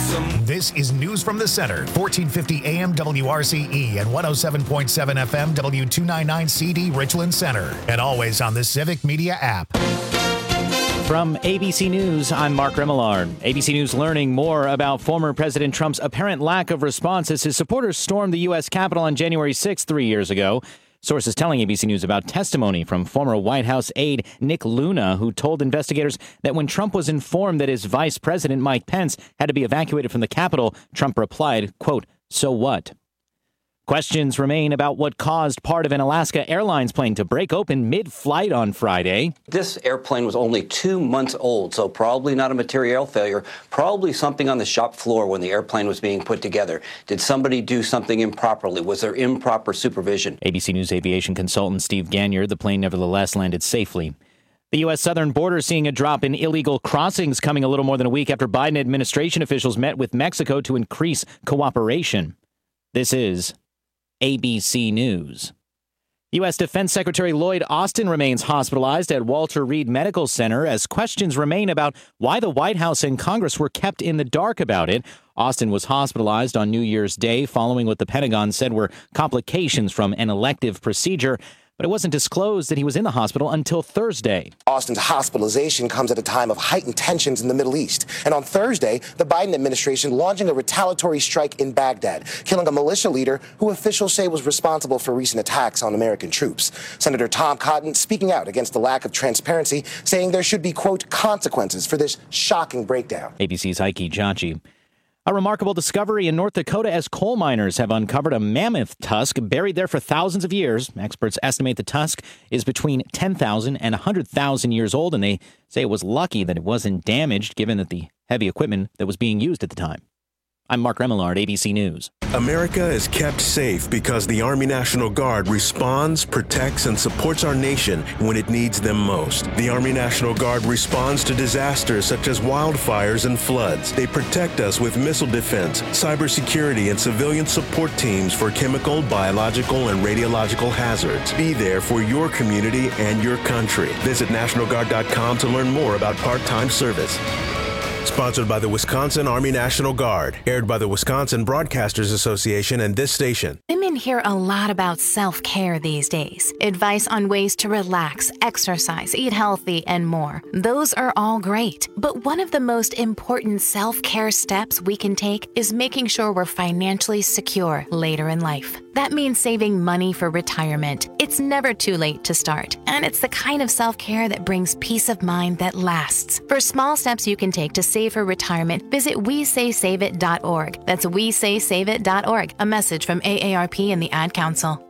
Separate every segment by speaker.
Speaker 1: This is News from the Center, 1450 AM WRCE and 107.7 FM W299 CD Richland Center, and always on the Civic Media app.
Speaker 2: From ABC News, I'm Mark Remillard. ABC News learning more about former President Trump's apparent lack of response as his supporters stormed the U.S. Capitol on January 6, 3 years ago. Sources telling ABC News about testimony from former White House aide Nick Luna, who told investigators that when Trump was informed that his vice president, Mike Pence, had to be evacuated from the Capitol, Trump replied, quote, "So what?" Questions remain about what caused part of an Alaska Airlines plane to break open mid-flight on Friday.
Speaker 3: This airplane was only 2 months old, so probably not a material failure, probably something on the shop floor when the airplane was being put together. Did somebody do something improperly? Was there improper supervision?
Speaker 2: ABC News aviation consultant Steve Ganyard, the plane nevertheless landed safely. The U.S. southern border seeing a drop in illegal crossings coming a little more than a week after Biden administration officials met with Mexico to increase cooperation. This is ABC News. U.S. Defense Secretary Lloyd Austin remains hospitalized at Walter Reed Medical Center as questions remain about why the White House and Congress were kept in the dark about it. Austin was hospitalized on New Year's Day following what the Pentagon said were complications from an elective procedure. But it wasn't disclosed that he was in the hospital until Thursday.
Speaker 4: Austin's hospitalization comes at a time of heightened tensions in the Middle East. And on Thursday, the Biden administration launching a retaliatory strike in Baghdad, killing a militia leader who officials say was responsible for recent attacks on American troops. Senator Tom Cotton speaking out against the lack of transparency, saying there should be, quote, consequences for this shocking breakdown.
Speaker 2: ABC's Heike Jachi. A remarkable discovery in North Dakota as coal miners have uncovered a mammoth tusk buried there for thousands of years. Experts estimate the tusk is between 10,000 and 100,000 years old, and they say it was lucky that it wasn't damaged given that the heavy equipment that was being used at the time. I'm Mark Remillard, ABC News.
Speaker 5: America is kept safe because the Army National Guard responds, protects, and supports our nation when it needs them most. The Army National Guard responds to disasters such as wildfires and floods. They protect us with missile defense, cybersecurity, and civilian support teams for chemical, biological, and radiological hazards. Be there for your community and your country. Visit NationalGuard.com to learn more about part-time service. Sponsored by the Wisconsin Army National Guard. Aired by the Wisconsin Broadcasters Association and this station.
Speaker 6: Women hear a lot about self-care these days. Advice on ways to relax, exercise, eat healthy, and more. Those are all great. But one of the most important self-care steps we can take is making sure we're financially secure later in life. That means saving money for retirement. It's never too late to start. And it's the kind of self-care that brings peace of mind that lasts. For small steps you can take to save for retirement, visit WeSaySaveIt.org. That's WeSaySaveIt.org. A message from AARP and the Ad Council.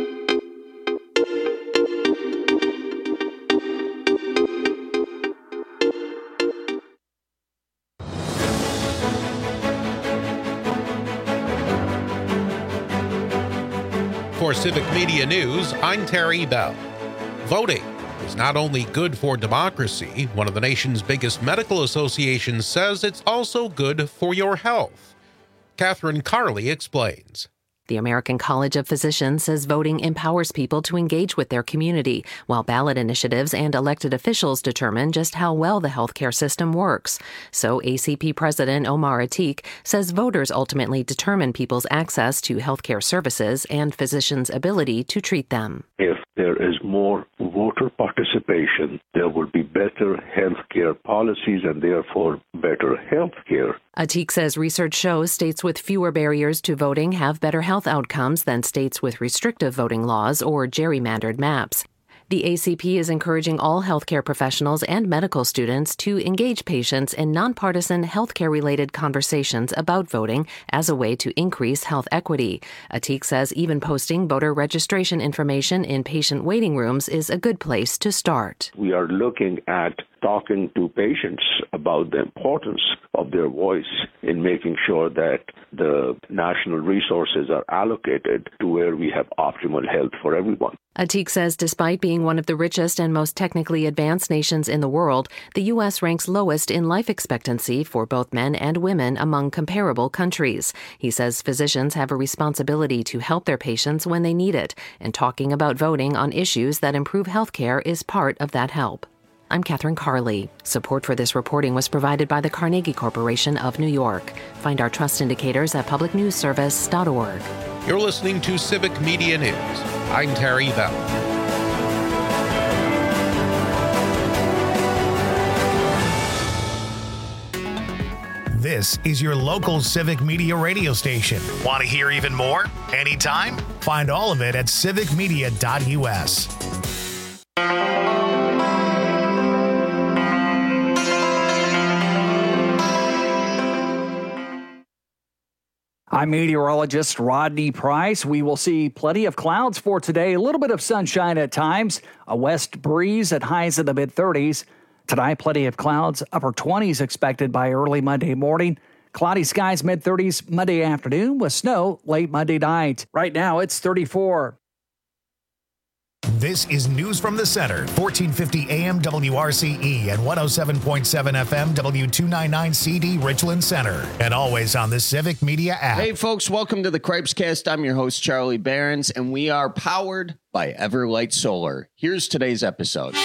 Speaker 7: For Civic Media News, I'm Terry Bell. Voting is not only good for democracy, one of the nation's biggest medical associations says it's also good for your health. Catherine Carley explains.
Speaker 8: The American College of Physicians says voting empowers people to engage with their community, while ballot initiatives and elected officials determine just how well the healthcare system works. So ACP President Omar Atiq says voters ultimately determine people's access to healthcare services and physicians' ability to treat them.
Speaker 9: If there is more voter participation, there will be better healthcare policies and therefore better healthcare.
Speaker 8: Atiq says research shows states with fewer barriers to voting have better health outcomes than states with restrictive voting laws or gerrymandered maps. The ACP is encouraging all healthcare professionals and medical students to engage patients in nonpartisan healthcare-related conversations about voting as a way to increase health equity. Atiq says even posting voter registration information in patient waiting rooms is a good place to start.
Speaker 9: We are looking at talking to patients about the importance of their voice in making sure that the national resources are allocated to where we have optimal health for everyone.
Speaker 8: Atiq says despite being one of the richest and most technically advanced nations in the world, the U.S. ranks lowest in life expectancy for both men and women among comparable countries. He says physicians have a responsibility to help their patients when they need it, and talking about voting on issues that improve health care is part of that help. I'm Catherine Carley. Support for this reporting was provided by the Carnegie Corporation of New York. Find our trust indicators at publicnewsservice.org.
Speaker 7: You're listening to Civic Media News. I'm Terry Bell.
Speaker 1: This is your local Civic Media radio station. Want to hear even more? Anytime? Find all of it at civicmedia.us.
Speaker 10: I'm meteorologist Rodney Price. We will see plenty of clouds for today, a little bit of sunshine at times, a west breeze at highs in the mid-30s. Tonight, plenty of clouds, upper 20s expected by early Monday morning. Cloudy skies mid-30s Monday afternoon with snow late Monday night. Right now, it's 34.
Speaker 1: This is News from the Center, 1450 AM WRCE and 107.7 FM W299 CD Richland Center, and always on the Civic Media app.
Speaker 11: Hey folks, welcome to the Cripescast. I'm your host, Charlie Behrens, and we are powered by Everlight Solar. Here's today's episode.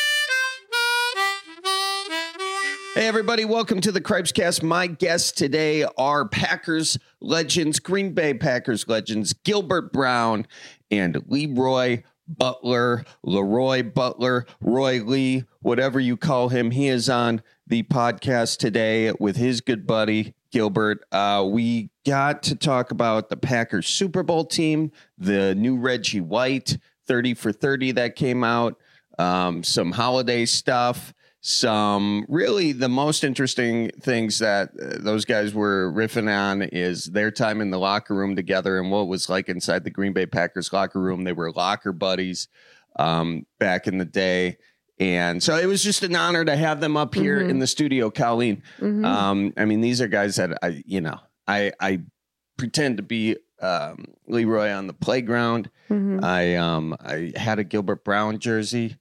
Speaker 11: Hey everybody, welcome to the Cripescast. My guests today are Packers legends, Green Bay Packers legends, Gilbert Brown and Leroy Butler, Roy Lee, whatever you call him. He is on the podcast today with his good buddy, Gilbert. We got to talk about the Packers Super Bowl team, the new Reggie White, 30 for 30 that came out, some holiday stuff, some really the most interesting things that those guys were riffing on is their time in the locker room together and what it was like inside the Green Bay Packers locker room. They were locker buddies back in the day. And so it was just an honor to have them up here in the studio, Colleen. I mean, these are guys that I pretend to be Leroy on the playground. I had a Gilbert Brown jersey,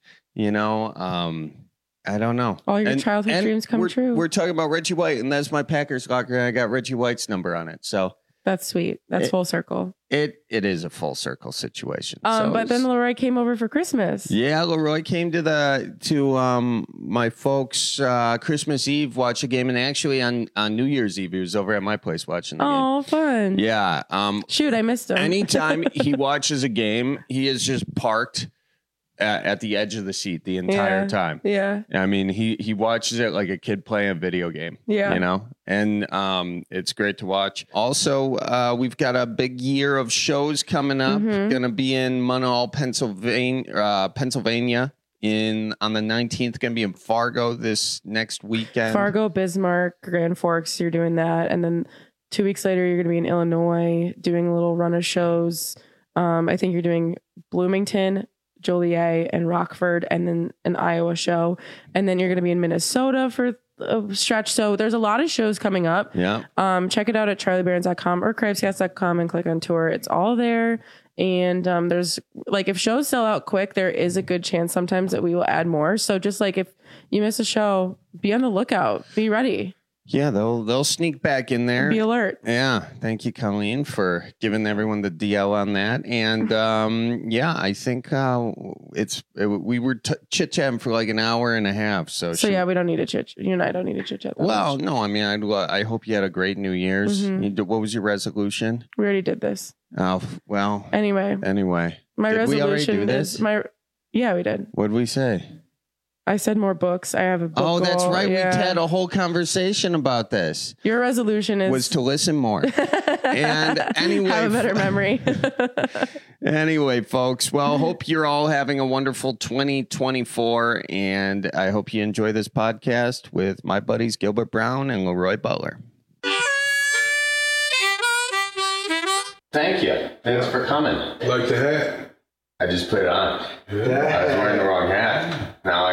Speaker 11: I don't know.
Speaker 12: All your childhood dreams come true.
Speaker 11: We're talking about Reggie White, and that's my Packers locker, and I got Reggie White's number on it. So
Speaker 12: that's sweet. That's full circle.
Speaker 11: It is a full circle situation.
Speaker 12: But then Leroy came over for Christmas.
Speaker 11: Yeah, Leroy came to my folks Christmas Eve, watch a game, and actually on New Year's Eve he was over at my place watching the game.
Speaker 12: Oh, fun.
Speaker 11: Yeah.
Speaker 12: Shoot, I missed him.
Speaker 11: Anytime he watches a game, he is just parked at the edge of the seat the entire time.
Speaker 12: Yeah.
Speaker 11: I mean, he watches it like a kid playing a video game.
Speaker 12: Yeah.
Speaker 11: And it's great to watch. Also, we've got a big year of shows coming up. Gonna be in Monroe, Pennsylvania on the 19th. Gonna be in Fargo this next weekend.
Speaker 12: Fargo, Bismarck, Grand Forks, you're doing that. And then 2 weeks later, you're gonna be in Illinois doing a little run of shows. I think you're doing Bloomington, Joliet, and Rockford, and then an Iowa show, and then you're going to be in Minnesota for a stretch. So there's a lot of shows coming up.
Speaker 11: Yeah.
Speaker 12: Check it out at charliebehrens.com or cripescast.com and click on tour. It's all there. And there's if shows sell out quick, there is a good chance sometimes that we will add more. So just if you miss a show, be on the lookout. Be ready.
Speaker 11: Yeah, they'll sneak back in there.
Speaker 12: Be alert.
Speaker 11: Yeah, thank you, Colleen, for giving everyone the DL on that. And I think we were chit chatting for like an hour and a half. So
Speaker 12: yeah, we don't need to chit. You and I don't need to chit chat.
Speaker 11: Well, no, I mean, I hope you had a great New Year's. What was your resolution?
Speaker 12: We already did this.
Speaker 11: Oh well.
Speaker 12: Anyway, my resolution is Yeah, we did.
Speaker 11: What did we say?
Speaker 12: I said more books. I have a book.
Speaker 11: Oh, that's
Speaker 12: goal.
Speaker 11: right.
Speaker 12: Yeah.
Speaker 11: We had a whole conversation about this.
Speaker 12: Your resolution
Speaker 11: was to listen more. And anyway,
Speaker 12: have a better memory.
Speaker 11: Anyway, folks, well, hope you're all having a wonderful 2024, and I hope you enjoy this podcast with my buddies Gilbert Brown and Leroy Butler.
Speaker 13: Thank you. Thanks for coming.
Speaker 14: Like the hat?
Speaker 13: I just put it on.
Speaker 14: Yeah.
Speaker 13: I was wearing the wrong hat.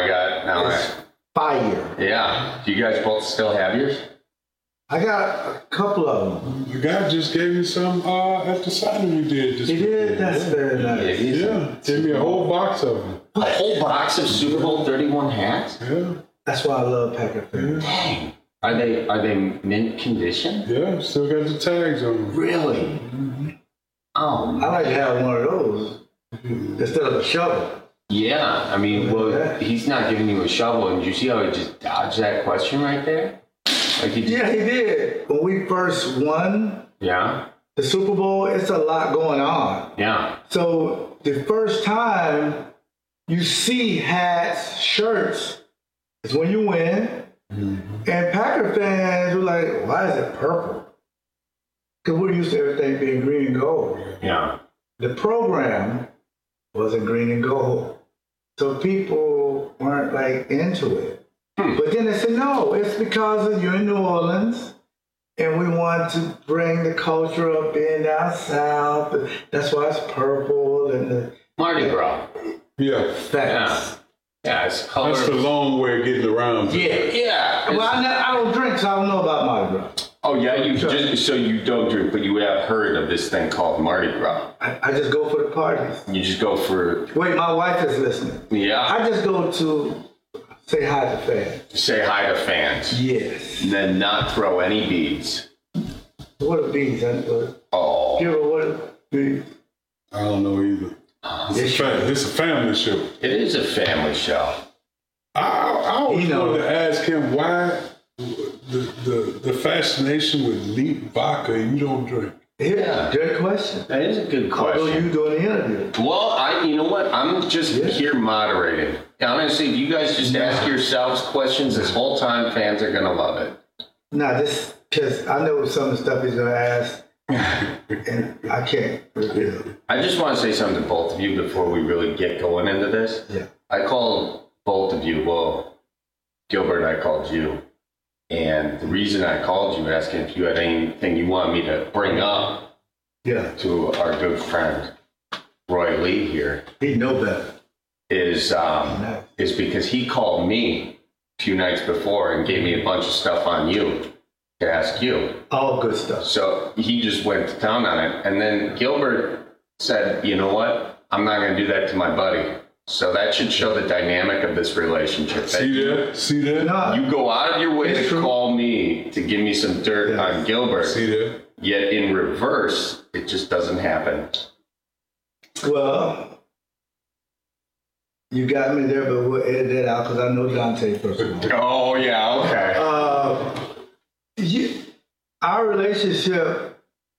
Speaker 14: Fire.
Speaker 13: Yeah. Do you guys both still have yours?
Speaker 14: I got a couple of them. The guy just gave me some at the signing we did.
Speaker 15: He did? That's very nice.
Speaker 14: Yeah. Gave me a whole box of them.
Speaker 13: A whole box of Super Bowl 31 hats?
Speaker 14: Yeah.
Speaker 15: That's why I love Packer fans.
Speaker 13: Dang. Are they mint condition?
Speaker 14: Yeah, still got the tags on them.
Speaker 13: Really?
Speaker 15: Mm-hmm. Oh, man. I like to have one of those instead of a shovel.
Speaker 13: Yeah, I mean, well, he's not giving you a shovel, and you see how he just dodged that question right there? Like
Speaker 15: he did. When we first won the Super Bowl, it's a lot going on.
Speaker 13: Yeah.
Speaker 15: So the first time you see hats, shirts, is when you win. Mm-hmm. And Packer fans were like, why is it purple? Because we're used to everything being green and gold.
Speaker 13: Yeah.
Speaker 15: The program wasn't green and gold. So people weren't like into it. But then they said, no, it's because you're in New Orleans and we want to bring the culture of being down south. That's why it's purple and the
Speaker 13: Mardi Gras.
Speaker 14: Yeah.
Speaker 15: Facts.
Speaker 13: Yeah, it's color.
Speaker 14: That's the long way of getting around.
Speaker 13: Yeah.
Speaker 15: Well, I don't drink, so I don't know about Mardi Gras.
Speaker 13: Oh, yeah, so you don't drink, but you have heard of this thing called Mardi Gras.
Speaker 15: I just go for the parties.
Speaker 13: You just go for...
Speaker 15: Wait, my wife is listening.
Speaker 13: Yeah?
Speaker 15: I just go to say hi to fans.
Speaker 13: Say hi to fans.
Speaker 15: Yes.
Speaker 13: And then not throw any beads.
Speaker 15: What are beads?
Speaker 13: Oh.
Speaker 15: Give her what are beads?
Speaker 14: I don't know either. It's a family show.
Speaker 13: It is a family show.
Speaker 14: I always wanted to ask him why the fascination with neat vodka and you don't drink.
Speaker 15: Yeah, good question.
Speaker 13: That is a good question.
Speaker 15: Although you doing the interview.
Speaker 13: Well, you know what? I'm just here moderating. Honestly, if you guys just ask yourselves questions this whole time, fans are going to love it.
Speaker 15: Nah, this, because I know some of the stuff he's going to ask, and I can't reveal it.
Speaker 13: I just want to say something to both of you before we really get going into this.
Speaker 15: Yeah.
Speaker 13: I called both of you, well, Gilbert, I called you. And the reason I called you asking if you had anything you want me to bring up to our good friend, Roy Lee here.
Speaker 15: He know better.
Speaker 13: Is because he called me a few nights before and gave me a bunch of stuff on you to ask you.
Speaker 15: All good stuff.
Speaker 13: So he just went to town on it. And then Gilbert said, you know what? I'm not going to do that to my buddy. So that should show the dynamic of this relationship.
Speaker 14: See that?
Speaker 15: No,
Speaker 13: you go out of your way to call me to give me some dirt on Gilbert.
Speaker 14: See that?
Speaker 13: Yet in reverse, it just doesn't happen.
Speaker 15: Well, you got me there, but we'll edit that out because I know Dante first of all.
Speaker 13: Oh, yeah, okay.
Speaker 15: Our relationship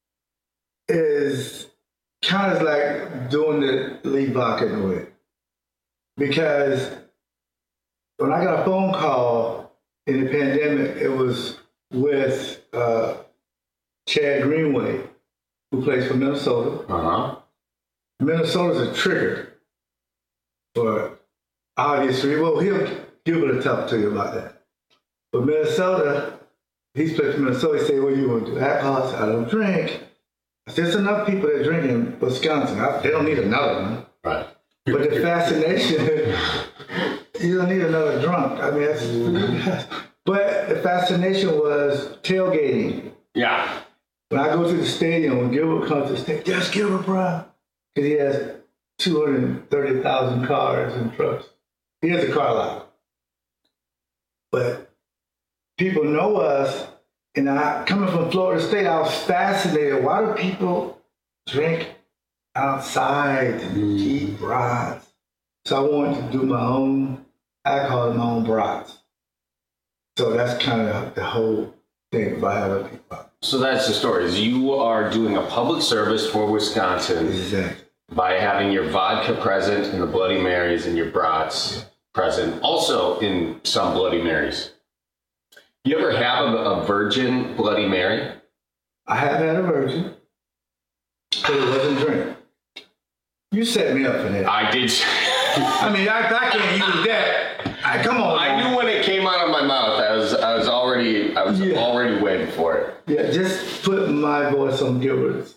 Speaker 15: is kind of like doing the Lee Vodka in a way. Because when I got a phone call in the pandemic, it was with Chad Greenway, who plays for Minnesota.
Speaker 13: Uh-huh.
Speaker 15: Minnesota's a trigger for obvious reasons. Well, Gilbert will talk to you about that. But Minnesota, he's played for Minnesota. He said, what do you want to do? Alcohol? I said, I don't drink. I said, there's enough people that drink in Wisconsin. They don't need another one.
Speaker 13: Right.
Speaker 15: But the fascination, you don't need another drunk. I mean, but the fascination was tailgating.
Speaker 13: Yeah.
Speaker 15: When I go to the stadium, when Gilbert comes to the stadium, yes, Gilbert Brown, because he has 230,000 cars and trucks. He has a car lot. But people know us, and coming from Florida State, I was fascinated. Why do people drink outside and eat brats? So I wanted to do my own alcohol and my own brats. So that's kind of the whole thing about having people.
Speaker 13: So that's the story. Is you are doing a public service for Wisconsin by having your vodka present in the Bloody Marys and your brats present, also in some Bloody Marys. You ever have a virgin Bloody Mary?
Speaker 15: I have had a virgin, but it wasn't drink. You set me up for that.
Speaker 13: I did.
Speaker 15: I mean, I can't use that. Come on.
Speaker 13: I knew when it came out of my mouth. I was already waiting for it.
Speaker 15: Yeah, just put my voice on Gilbert's.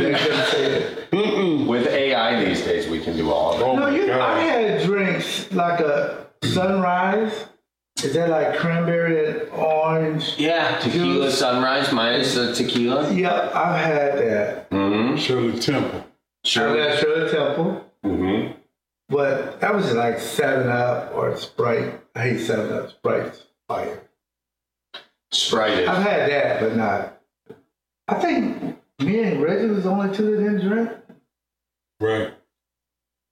Speaker 13: With AI these days, we can do all of it.
Speaker 15: I had drinks like a Sunrise. Is that like cranberry and orange?
Speaker 13: Yeah, tequila juice? Sunrise minus the tequila.
Speaker 15: Yep, I've had that.
Speaker 13: Mm-hmm.
Speaker 14: Shirley Temple.
Speaker 15: I've had Shirley Temple.
Speaker 13: Mm-hmm.
Speaker 15: But that was like 7-Up or Sprite. I hate 7-Up. Sprite's fire.
Speaker 13: Sprite.
Speaker 15: I've had that, but not. I think me and Reggie was the only two that didn't drink.
Speaker 14: Right.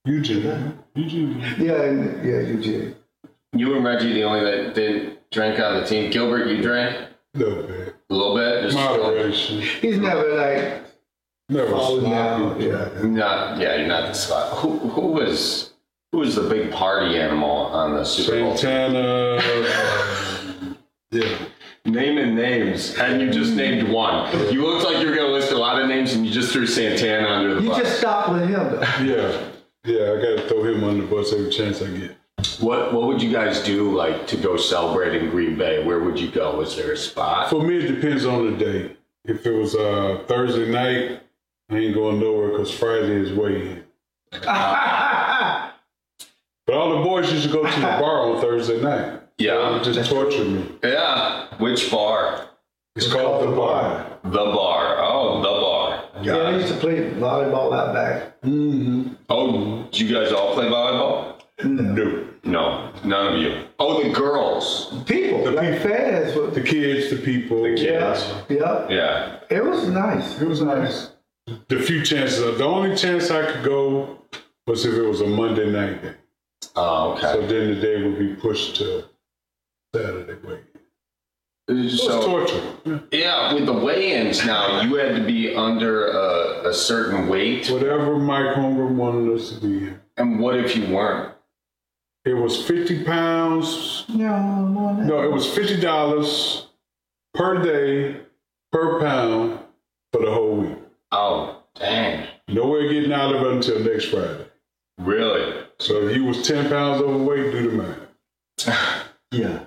Speaker 14: Eugene.
Speaker 15: Yeah, Eugene.
Speaker 13: You and Reggie, the only that didn't drink on the team. Gilbert, you drank?
Speaker 14: A little bit.
Speaker 13: A little bit? Just
Speaker 14: moderation.
Speaker 15: He's never like falling down. Yeah.
Speaker 13: You're not the spot. Who was the big party animal on the Super Bowl?
Speaker 14: Santana. Yeah.
Speaker 13: Naming names, and you just named one. You looked like you were going to list a lot of names, and you just threw Santana under the bus.
Speaker 15: You just stopped with him, though.
Speaker 14: Yeah, I got to throw him under the bus every chance I get.
Speaker 13: What would you guys do, like, to go celebrate in Green Bay? Where would you go? Was there a spot?
Speaker 14: For me, it depends on the day. If it was Thursday night, I ain't going nowhere because Friday is weigh-in. But all the boys used to go to the bar on Thursday night.
Speaker 13: Yeah.
Speaker 14: It just tortured me.
Speaker 13: Yeah. Which bar?
Speaker 14: It's called The Bar.
Speaker 13: The Bar. Oh, The Bar.
Speaker 15: Yeah, I used to play volleyball out back.
Speaker 14: Mm-hmm.
Speaker 13: Oh, did you guys all play volleyball? No, none of you. Oh, the girls.
Speaker 15: People, fans.
Speaker 14: The kids, the people.
Speaker 13: The kids.
Speaker 15: Yeah. It was nice.
Speaker 14: It was nice. The only chance I could go was if it was a Monday night game.
Speaker 13: Oh, okay.
Speaker 14: So then the day would be pushed to Saturday weigh-in.
Speaker 13: So,
Speaker 14: torture.
Speaker 13: Yeah, with the weigh-ins now, you had to be under a certain weight.
Speaker 14: Whatever Mike Holmgren wanted us to be.
Speaker 13: And what if you weren't?
Speaker 14: It was 50 pounds. No, it was $50 per day, per pound for the whole week.
Speaker 13: Oh, dang.
Speaker 14: Nowhere getting out of it until next Friday.
Speaker 13: Really?
Speaker 14: So if you was 10 pounds overweight, do the math.
Speaker 15: Yeah.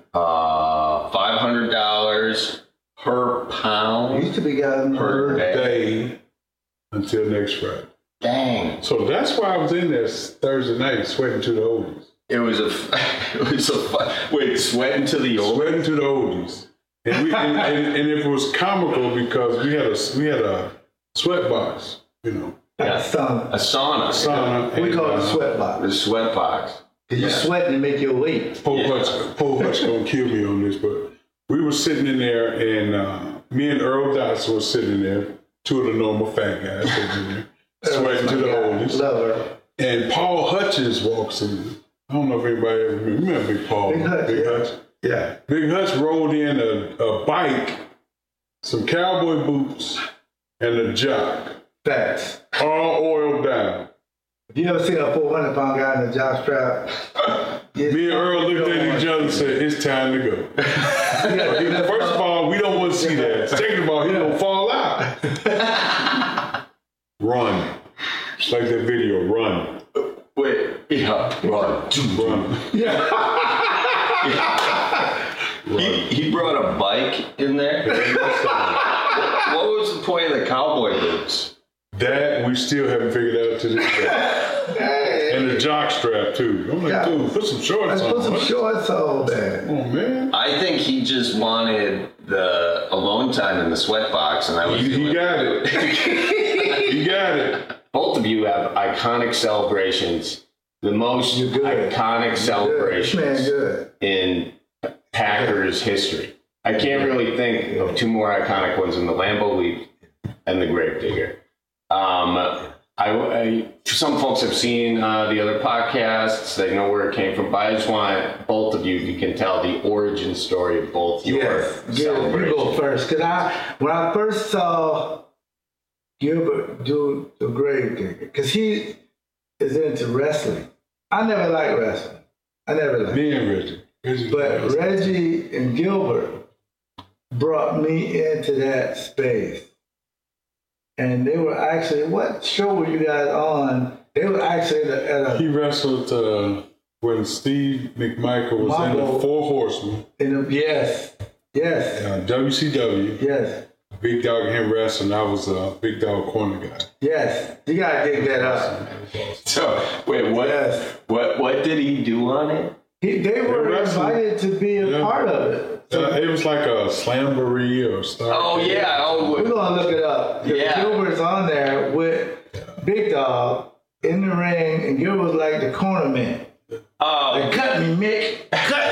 Speaker 13: $500 per pound.
Speaker 15: Used to be guys
Speaker 14: per day until next Friday.
Speaker 13: Dang.
Speaker 14: So that's why I was in there Thursday night sweating to the oldies.
Speaker 13: Wait, sweating to the oldies?
Speaker 14: Sweating to the oldies. And, and it was comical because we had a sweat box, you know.
Speaker 13: Yeah. A sauna.
Speaker 15: We call it a sweat box.
Speaker 13: The sweat box.
Speaker 15: Because you sweat to make your weight.
Speaker 14: Paul Hutch gonna kill me on this, but we were sitting in there, and me and Earl Dotson was sitting in there, two of the normal fat guys sitting in there, sweating to the oldies.
Speaker 15: Love her.
Speaker 14: And Paul Hutchins walks in. I don't know if anybody ever remember Big Paul.
Speaker 15: Big Hutch.
Speaker 14: Yeah. Big Hutch rolled in a bike, some cowboy boots, and a jock.
Speaker 15: Facts.
Speaker 14: All oiled down.
Speaker 15: You ever see a 400-pound guy in a jock strap?
Speaker 14: Me and Earl looked at each other and said, it's time to go. First of all, we don't want to see that. Second of all, he don't fall out. Run. Like that video, run.
Speaker 13: Wait, run. He brought a bike in there? What was the point of the cowboy boots?
Speaker 14: That we still haven't figured out to this day. And the jock strap too. I'm like, dude, put some shorts on.
Speaker 15: Put some shorts on, man.
Speaker 14: Oh man.
Speaker 13: I think he just wanted the alone time in the sweat box, and that was
Speaker 14: he got it. He got it.
Speaker 13: Both of you have iconic celebrations. The most iconic celebrations in Packers history. I can't really think of two more iconic ones in the Lambeau Leap and the Gravedigger. Some folks have seen the other podcasts. They know where it came from. But I just want both of you, if you can tell the origin story of both your celebrations.
Speaker 15: You go first. Because when I first saw Gilbert do the Gravedigger, because he is into wrestling. I never liked wrestling.
Speaker 14: Me and Reggie.
Speaker 15: But Reggie and Gilbert brought me into that space. And they were actually, what show were you guys on? They were actually at a...
Speaker 14: He wrestled when Steve McMichael was in the Four Horsemen.
Speaker 15: Yes.
Speaker 14: WCW.
Speaker 15: Yes.
Speaker 14: Big Dog and him wrestling. I was a Big Dog corner guy.
Speaker 15: Yes. You gotta dig that up.
Speaker 13: So, wait, what did he do on it?
Speaker 15: They were invited to be a part of it.
Speaker 14: It was like a slamboree or stuff.
Speaker 13: Oh, yeah.
Speaker 15: We're going to look it up.
Speaker 13: Yeah.
Speaker 15: Gilbert's on there with Big Dog in the ring, and Gilbert's like the corner man.
Speaker 13: Oh.
Speaker 15: Like, cut me, Mick. Cut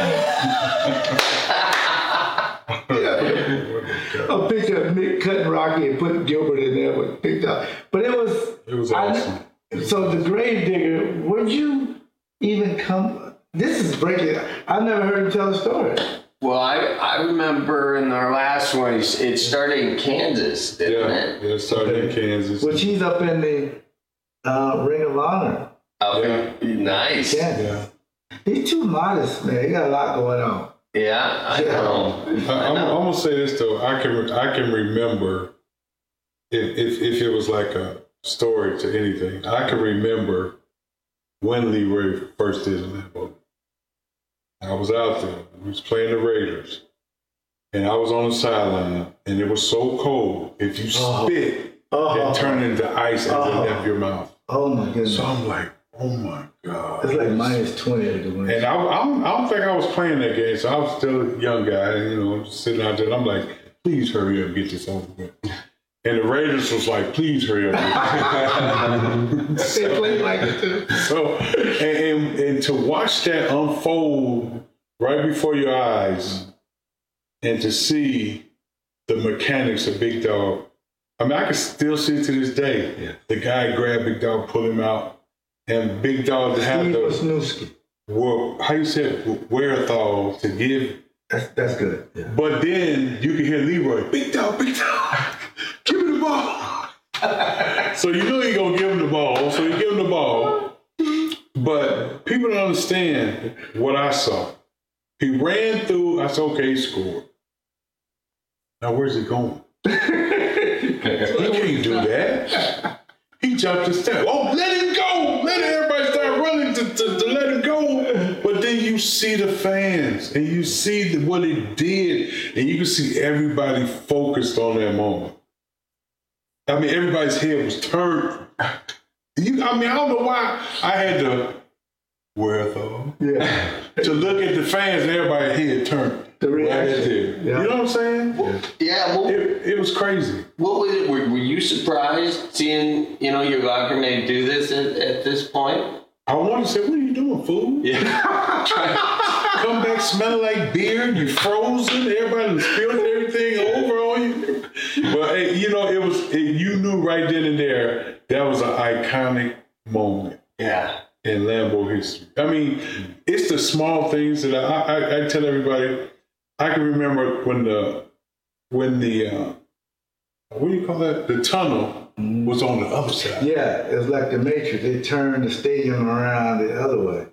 Speaker 15: me. A picture of Mick cutting Rocky and putting Gilbert in there with Big Dog. But it was
Speaker 14: awesome.
Speaker 15: So the Gravedigger, would you even come? This is breaking. I've never heard him tell the story.
Speaker 13: Well, I remember in our last one, it started in Kansas, didn't it?
Speaker 14: Yeah, it started in Kansas.
Speaker 15: Which he's up in the Ring of Honor.
Speaker 13: Okay, nice.
Speaker 15: Yeah. He's too modest, man. He got a lot going on.
Speaker 13: Yeah, I know.
Speaker 14: I'm gonna say this though. I can remember if it was like a story to anything. I can remember when Leroy first did Lambeau. I was out there. We was playing the Raiders, and I was on the sideline, and it was so cold. If you spit, it turned into ice as it left your mouth.
Speaker 15: Oh my goodness!
Speaker 14: So I'm like, oh my God.
Speaker 15: It's like -20 at the win.
Speaker 14: And I don't think I was playing that game, so I was still a young guy, just sitting out there. And I'm like, please hurry up and get this over with. And the Raiders was like, please hurry up.
Speaker 15: They played like it too.
Speaker 14: So, and to watch that unfold right before your eyes and to see the mechanics of Big Dog. I mean, I can still see it to this day. Yeah. The guy grabbed Big Dog, pull him out, and Big Dog had the how you say it, wherewithal to give.
Speaker 15: That's good. Yeah.
Speaker 14: But then you can hear Leroy, Big Dog, give me the ball. So you know you're gonna give him the ball. So you give him the ball. But people don't understand what I saw. He ran through. I said, okay, he scored. Now where's he going? He can't do that. He jumped the step. Oh, let him go! Let everybody start running to let him go. But then you see the fans and you see what it did, and you can see everybody focused on that moment. I mean, everybody's head was turned. I don't know why I had to to look at the fans and everybody's head turned.
Speaker 15: The reaction.
Speaker 14: You know what I'm saying?
Speaker 13: Yeah. Well,
Speaker 14: it was crazy.
Speaker 13: What was it? Were you surprised seeing, your locker mate do this at this point?
Speaker 14: I wanted to say, what are you doing, fool? Yeah. Come back smelling like beer, you frozen, everybody spilled everything over on you. But hey, you knew right then and there that was an iconic moment.
Speaker 13: Yeah.
Speaker 14: In Lambeau history. I mean, it's the small things that I tell everybody. I can remember when the what do you call that? The tunnel was on the other side.
Speaker 15: Yeah, it was like the Matrix. They turned the stadium around the other way.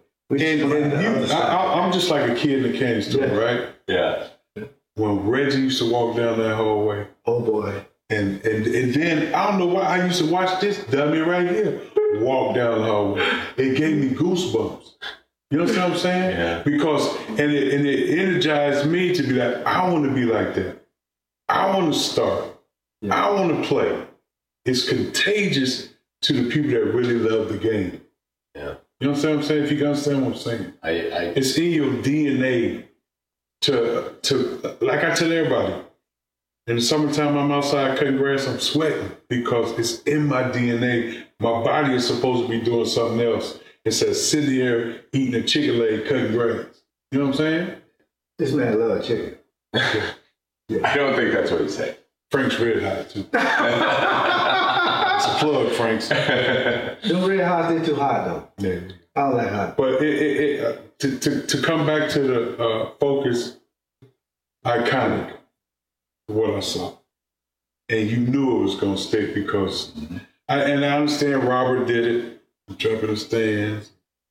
Speaker 14: I'm just like a kid in a candy store, right?
Speaker 13: Yeah.
Speaker 14: When Reggie used to walk down that hallway.
Speaker 15: Oh boy.
Speaker 14: And then I don't know why I used to watch this dummy right here walk down the hallway. It gave me goosebumps. You know what I'm saying?
Speaker 13: Yeah.
Speaker 14: Because it energized me to be like, I want to be like that. I want to start. Yeah. I want to play. It's contagious to the people that really love the game.
Speaker 13: Yeah.
Speaker 14: You know what I'm saying? If you can understand what I'm saying. It's in your DNA to like I tell everybody. In the summertime, I'm outside cutting grass, I'm sweating because it's in my DNA. My body is supposed to be doing something else. It says sitting here eating a chicken leg, cutting grass. You know what I'm saying?
Speaker 15: This man loves chicken.
Speaker 13: Yeah. I don't think that's what he said.
Speaker 14: Frank's Red Hot, too. It's a plug, Frank's.
Speaker 15: Them Red Hots, they're too hot, though.
Speaker 14: Yeah.
Speaker 15: I don't like hot.
Speaker 14: But to come back to the focus, iconic. What I saw, and you knew it was going to stick because, I understand Robert did it, jump in the stands.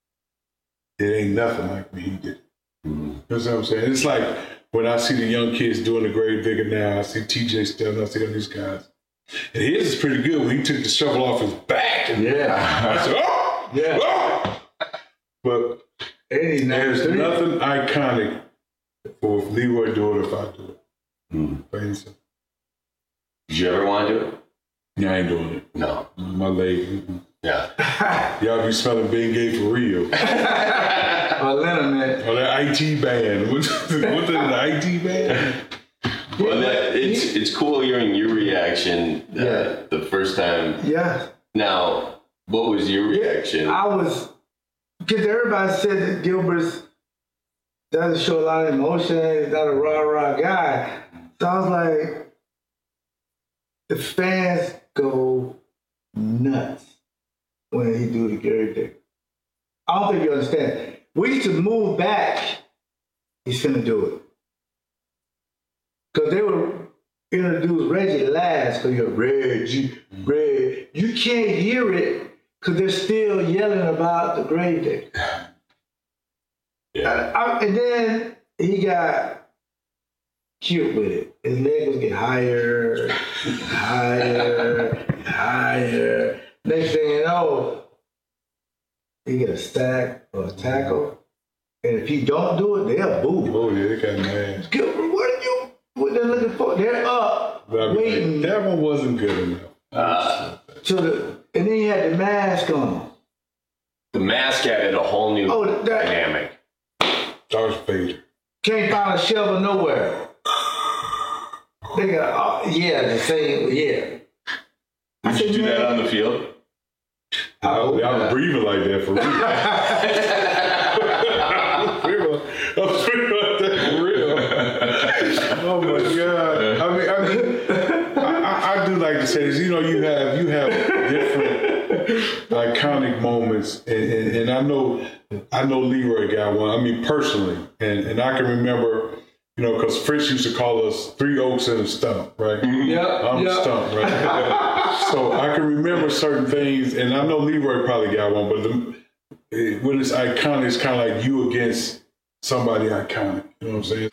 Speaker 14: It ain't nothing like me he did. Mm-hmm. You know what I'm saying? It's like when I see the young kids doing the Gravedigger now. I see TJ Stebbins, I see all these guys, and his is pretty good when he took the shovel off his back. And I said, oh, yeah. Oh! But there's nothing iconic for if Leroy do it, if I do it.
Speaker 13: Did you ever want to do it?
Speaker 14: Yeah, I ain't doing it.
Speaker 13: No.
Speaker 14: My leg.
Speaker 13: Yeah.
Speaker 14: Y'all be smelling Big Gay for real.
Speaker 15: Atlanta, man.
Speaker 14: Oh, that IT band. What's the IT band?
Speaker 13: Well, it's cool hearing your reaction the first time.
Speaker 15: Yeah.
Speaker 13: Now, what was your reaction?
Speaker 15: Because everybody said that Gilbert's doesn't show a lot of emotion. He's not a rah-rah guy. So I was like, the fans go nuts. when he do the Gary Dick. I don't think you understand. We used to move back. He's finna do it. Because they were introduce Reggie last, because you're Reggie. You can't hear it because they're still yelling about the grave digger. Yeah. And then he got cute with it. His leg was getting higher, higher. Next thing you know, he get a sack or a tackle. And if he don't do it, they'll boo.
Speaker 14: Oh, yeah, they got mad.
Speaker 15: What they're looking for? They're up, waiting.
Speaker 14: That one wasn't good enough.
Speaker 15: And then he had the mask on.
Speaker 13: The mask added a whole new dynamic.
Speaker 14: Darth Vader.
Speaker 15: Can't find a shovel nowhere. They got, the same,
Speaker 13: Did you do that on the field?
Speaker 14: I was breathing like that for real. I was breathing like that for real. Oh my God! I do like to say this. You know, you have different iconic moments, and I know Leroy got one. I mean, personally, and I can remember, you know, because Fritz used to call us Three Oaks and a Stump, right? I'm a stump, right? So I can remember certain things, and I know Leroy probably got one, but when it's iconic, it's kind of like you against somebody iconic. You know what I'm saying?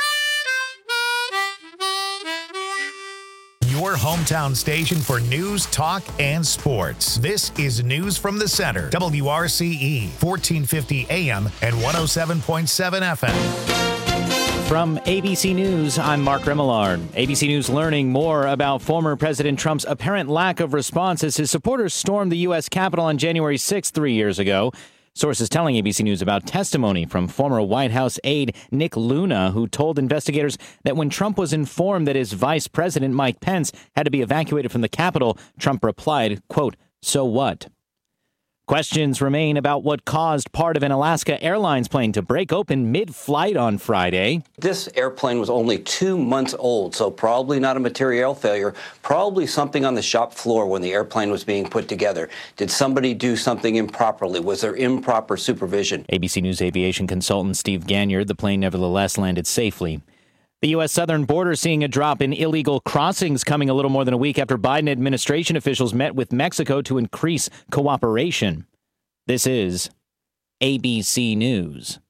Speaker 1: Your hometown station for news, talk, and sports. This is News from the Center, WRCE, 1450 AM and 107.7 FM.
Speaker 2: From ABC News, I'm Mark Remillard. ABC News learning more about former President Trump's apparent lack of response as his supporters stormed the U.S. Capitol on January 6th, 3 years ago. Sources telling ABC News about testimony from former White House aide Nick Luna, who told investigators that when Trump was informed that his vice president, Mike Pence, had to be evacuated from the Capitol, Trump replied, quote, "So what?" Questions remain about what caused part of an Alaska Airlines plane to break open mid-flight on Friday.
Speaker 3: This airplane was only 2 months old, so probably not a material failure, probably something on the shop floor when the airplane was being put together. Did somebody do something improperly? Was there improper supervision?
Speaker 2: ABC News aviation consultant Steve Ganyard, the plane nevertheless landed safely. The U.S. southern border seeing a drop in illegal crossings coming a little more than a week after Biden administration officials met with Mexico to increase cooperation. This is ABC News.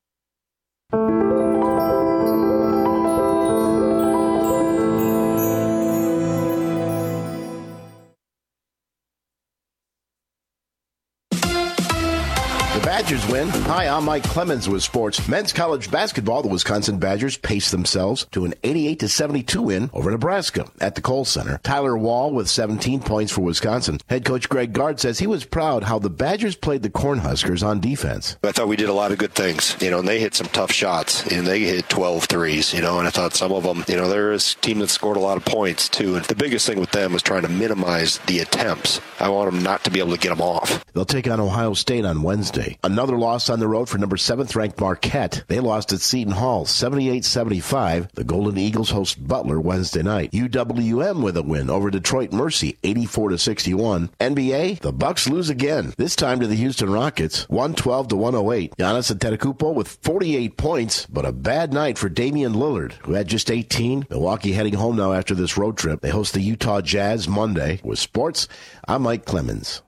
Speaker 16: The Badgers win. Hi, I'm Mike Clemens with sports. Men's college basketball, the Wisconsin Badgers paced themselves to an 88-72 win over Nebraska at the Kohl Center. Tyler Wall with 17 points for Wisconsin. Head coach Greg Gard says he was proud how the Badgers played the Cornhuskers on defense.
Speaker 17: I thought we did a lot of good things, and they hit some tough shots, and they hit 12 threes, and I thought some of them, they're a team that scored a lot of points too, and the biggest thing with them was trying to minimize the attempts. I want them not to be able to get them off.
Speaker 16: They'll take on Ohio State on Wednesday. Another loss on the road for number 7th ranked Marquette. They lost at Seton Hall 78-75. The Golden Eagles host Butler Wednesday night. UWM with a win over Detroit Mercy 84-61. NBA, the Bucks lose again, this time to the Houston Rockets 112-108. Giannis Antetokounmpo with 48 points, but a bad night for Damian Lillard, who had just 18. Milwaukee heading home now after this road trip. They host the Utah Jazz Monday. With sports, I'm Mike Clemens.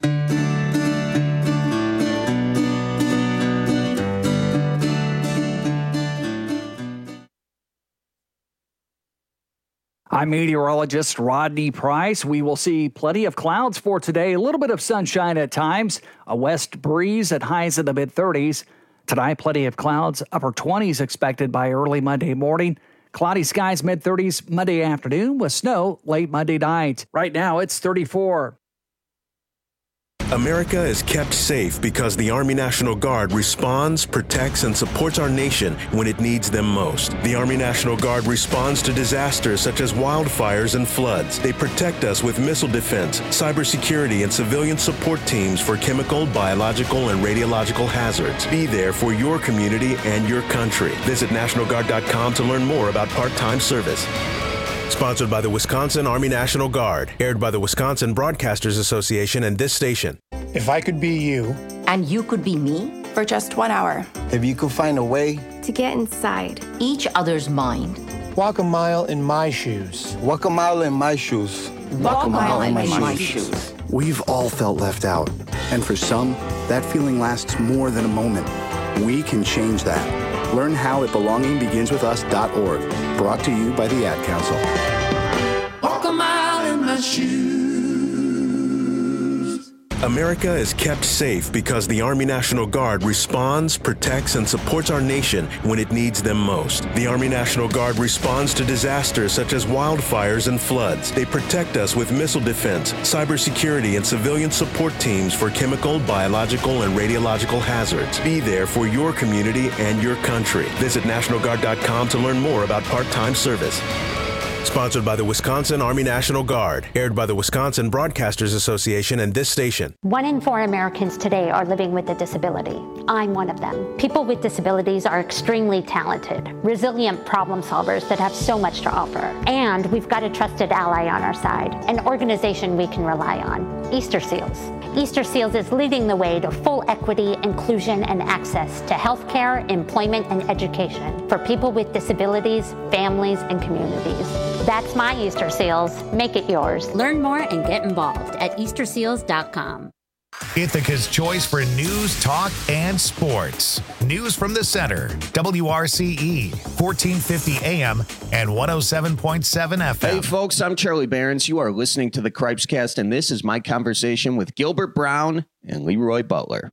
Speaker 10: I'm meteorologist Rodney Price. We will see plenty of clouds for today, a little bit of sunshine at times, a west breeze at highs in the mid-30s. Tonight, plenty of clouds, upper 20s expected by early Monday morning. Cloudy skies mid-30s Monday afternoon with snow late Monday night. Right now, it's 34.
Speaker 5: America is kept safe because the Army National Guard responds, protects, and supports our nation when it needs them most. The Army National Guard responds to disasters such as wildfires and floods. They protect us with missile defense, cybersecurity, and civilian support teams for chemical, biological, and radiological hazards. Be there for your community and your country. Visit NationalGuard.com to learn more about part-time service. Sponsored by the Wisconsin Army National Guard. Aired by the Wisconsin Broadcasters Association and this station.
Speaker 18: If I could be you.
Speaker 19: And you could be me?
Speaker 20: For just 1 hour.
Speaker 18: If you could find a way.
Speaker 19: To get inside each other's mind.
Speaker 18: Walk a mile in my shoes. Walk a mile in my shoes.
Speaker 19: Walk a mile in my shoes.
Speaker 21: We've all felt left out. And for some, that feeling lasts more than a moment. We can change that. Learn how at belongingbeginswithus.org. Brought to you by the Ad Council.
Speaker 22: Walk a mile in my shoes.
Speaker 5: America is kept safe because the Army National Guard responds, protects, and supports our nation when it needs them most. The Army National Guard responds to disasters such as wildfires and floods. They protect us with missile defense, cybersecurity, and civilian support teams for chemical, biological, and radiological hazards. Be there for your community and your country. Visit NationalGuard.com to learn more about part-time service. Sponsored by the Wisconsin Army National Guard. Aired by the Wisconsin Broadcasters Association and this station.
Speaker 23: 1 in 4 Americans today are living with a disability. I'm one of them. People with disabilities are extremely talented, resilient problem solvers that have so much to offer. And we've got a trusted ally on our side, an organization we can rely on, Easter Seals. Easter Seals is leading the way to full equity, inclusion, and access to healthcare, employment, and education for people with disabilities, families, and communities. That's my Easter Seals. Make it yours.
Speaker 24: Learn more and get involved at EasterSeals.com.
Speaker 1: Ithaca's choice for news, talk, and sports. News from the center. WRCE, 1450 AM and 107.7 FM.
Speaker 11: Hey, folks, I'm Charlie Behrens. You are listening to the Cripescast, and this is my conversation with Gilbert Brown and Leroy Butler.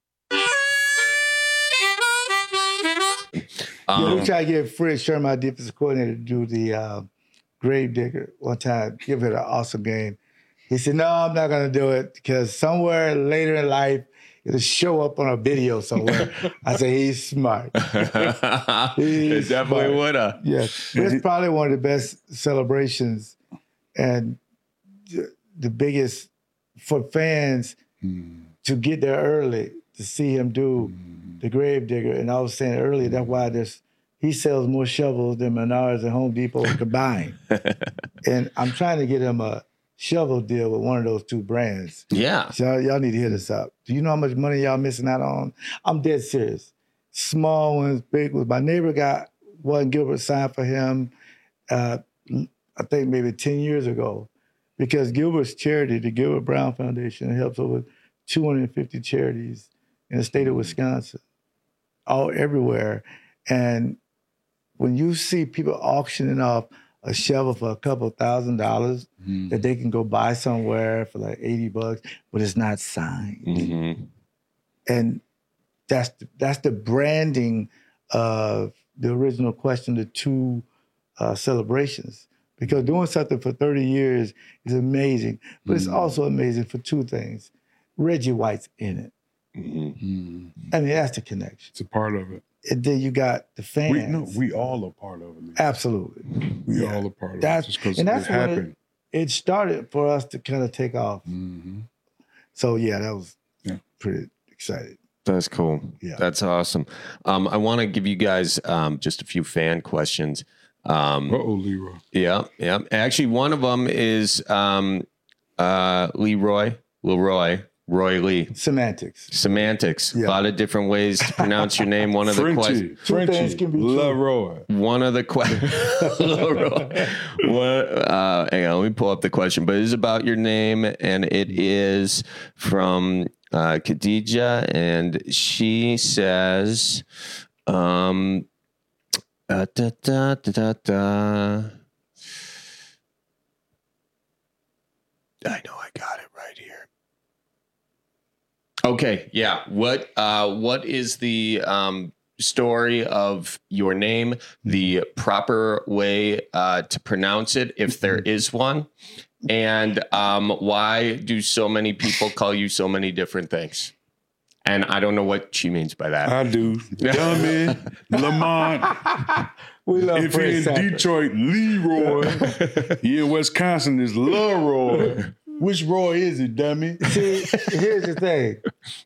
Speaker 15: We try to get Fred Sherman, our defensive coordinator, to do the Gravedigger one time, give it an awesome game. He said, no, I'm not going to do it because somewhere later in life, it'll show up on a video somewhere. I said, he's smart.
Speaker 11: It definitely would have.
Speaker 15: Yes. It's probably one of the best celebrations and the biggest for fans to get there early to see him do the Gravedigger. And I was saying earlier, that's why he sells more shovels than Menards and Home Depot combined. And I'm trying to get him a shovel deal with one of those two brands.
Speaker 11: Yeah.
Speaker 15: So y'all need to hit us up. Do you know how much money y'all missing out on? I'm dead serious. Small ones, big ones. My neighbor got one Gilbert signed for him, I think maybe 10 years ago, because Gilbert's charity, the Gilbert Brown Foundation, helps over 250 charities in the state of Wisconsin, all everywhere. And when you see people auctioning off a shovel for a couple $1,000 that they can go buy somewhere for like $80, but it's not signed. And that's the branding of the original question, the two celebrations. Because doing something for 30 years is amazing, but it's also amazing for two things. Reggie White's in it. I mean, that's the connection.
Speaker 14: It's a part of it.
Speaker 15: And then you got the fans.
Speaker 14: We all are part of it.
Speaker 15: Absolutely.
Speaker 14: We all are part of it just because it happened.
Speaker 15: It started for us to kind of take off. So, yeah, that was pretty exciting.
Speaker 25: That's cool.
Speaker 15: Yeah.
Speaker 25: That's awesome. I want to give you guys just a few fan questions.
Speaker 14: Leroy.
Speaker 25: Yeah. Actually, one of them is Roy Lee.
Speaker 15: Semantics.
Speaker 25: Yeah. A lot of different ways to pronounce your name. One of the questions.
Speaker 14: Frenchie. Leroy.
Speaker 25: One of the questions. Hang on, let me pull up the question. But it is about your name, and it is from Khadija, and she says, I know I got it right here. Okay, yeah. What is the story of your name, the proper way to pronounce it, if there is one, and why do so many people call you so many different things? And I don't know what she means by that.
Speaker 14: I do. Dummy, Lamont.
Speaker 15: We love
Speaker 14: if you're in Detroit, Leroy. Here in Wisconsin is Leroy. Which Roy is it, dummy?
Speaker 15: See, here's the thing.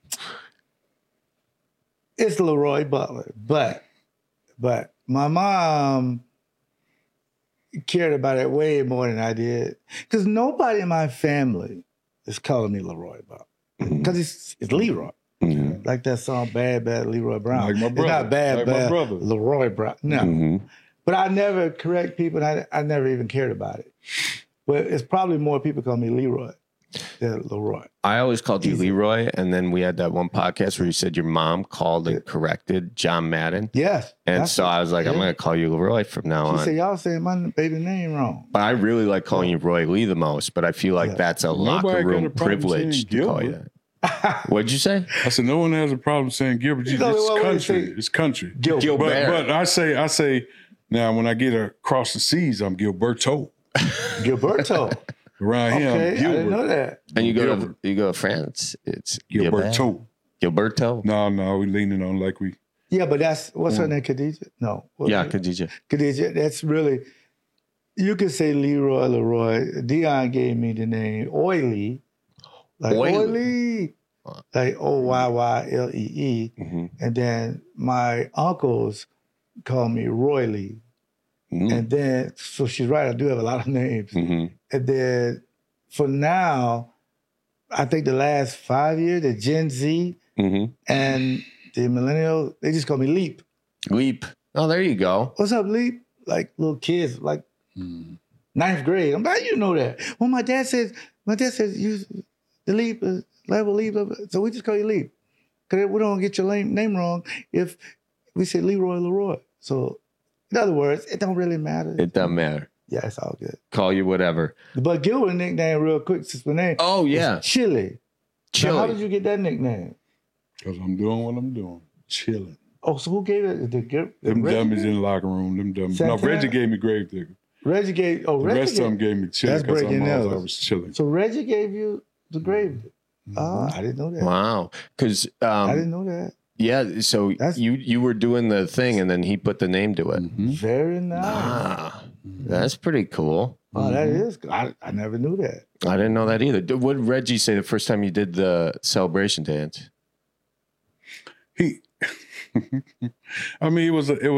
Speaker 15: It's Leroy Butler, but my mom cared about it way more than I did, because nobody in my family is calling me Leroy Butler. because it's Leroy. Like that song, Bad Leroy Brown.
Speaker 14: Like my brother.
Speaker 15: It's not Bad
Speaker 14: Like my brother.
Speaker 15: Leroy Brown. No. But I never correct people, and I never even cared about it. But it's probably more people call me Leroy than Leroy.
Speaker 25: I always called you Leroy, and then we had that one podcast where you said your mom called and corrected John Madden.
Speaker 15: Yes.
Speaker 25: And so I was like, I'm going to call you Leroy from now
Speaker 15: She
Speaker 25: on.
Speaker 15: said, y'all saying my baby name wrong.
Speaker 25: But I really like calling you Roy Lee the most, but I feel like that's a locker
Speaker 14: Nobody got a
Speaker 25: room
Speaker 14: problem
Speaker 25: privilege
Speaker 14: saying
Speaker 25: to call you that. What'd you say?
Speaker 14: I said no one has a problem saying Gilbert.
Speaker 15: You know,
Speaker 14: It's
Speaker 15: what would
Speaker 14: country.
Speaker 15: you say?
Speaker 14: It's country.
Speaker 15: Gilbert.
Speaker 14: But I say now when I get across the seas, I'm Gilberto.
Speaker 15: Gilberto.
Speaker 14: Around here, I'm
Speaker 15: Okay, I
Speaker 14: Gilbert.
Speaker 15: didn't know that.
Speaker 25: And you go to France, it's
Speaker 14: Gilberto.
Speaker 25: Gilberto?
Speaker 14: No, we're leaning on like we.
Speaker 15: Yeah, but what's her name, Khadijah? No.
Speaker 25: Yeah, Khadijah.
Speaker 15: Khadijah, that's really, you could say Leroy. Dion gave me the name Oily. Like Oily. Like Oyyle. And then my uncles call me Roy Lee. And then, so she's right, I do have a lot of names. And then for now, I think the last 5 years, the Gen Z and the millennials, they just call me Leap.
Speaker 25: Leap. Oh, there you go.
Speaker 15: What's up, Leap? Like little kids, like ninth grade. I'm like, you know that. Well, my dad says you the Leap, level Leap. So we just call you Leap. Because we don't get your name wrong if we say Leroy. So in other words, it don't really matter.
Speaker 25: It doesn't matter.
Speaker 15: Yeah, it's all good.
Speaker 25: Call you whatever.
Speaker 15: But Gilbert nickname real quick, since my name.
Speaker 25: Oh, yeah.
Speaker 15: Chili.
Speaker 25: Chili.
Speaker 15: Now, how did you get that nickname?
Speaker 14: Because I'm doing what I'm doing. Chilling.
Speaker 15: Oh, so who gave it?
Speaker 14: Them dummies in the locker room. Them dummies.
Speaker 15: Santana?
Speaker 14: No, Reggie gave me Gravedigger.
Speaker 15: Reggie gave,
Speaker 14: The rest of them gave me chili.
Speaker 15: That's breaking
Speaker 14: I
Speaker 15: news.
Speaker 14: was chilling.
Speaker 15: So Reggie gave you the grave. Oh, I didn't know that.
Speaker 25: Wow. Because
Speaker 15: I didn't know that.
Speaker 25: yeah, so you were doing the thing, and then he put the name to it.
Speaker 15: Very nice.
Speaker 25: Ah, that's pretty cool.
Speaker 15: Oh, that is good. I never knew that.
Speaker 25: I didn't know that either. What did Reggie say the first time you did the celebration dance?
Speaker 14: I mean,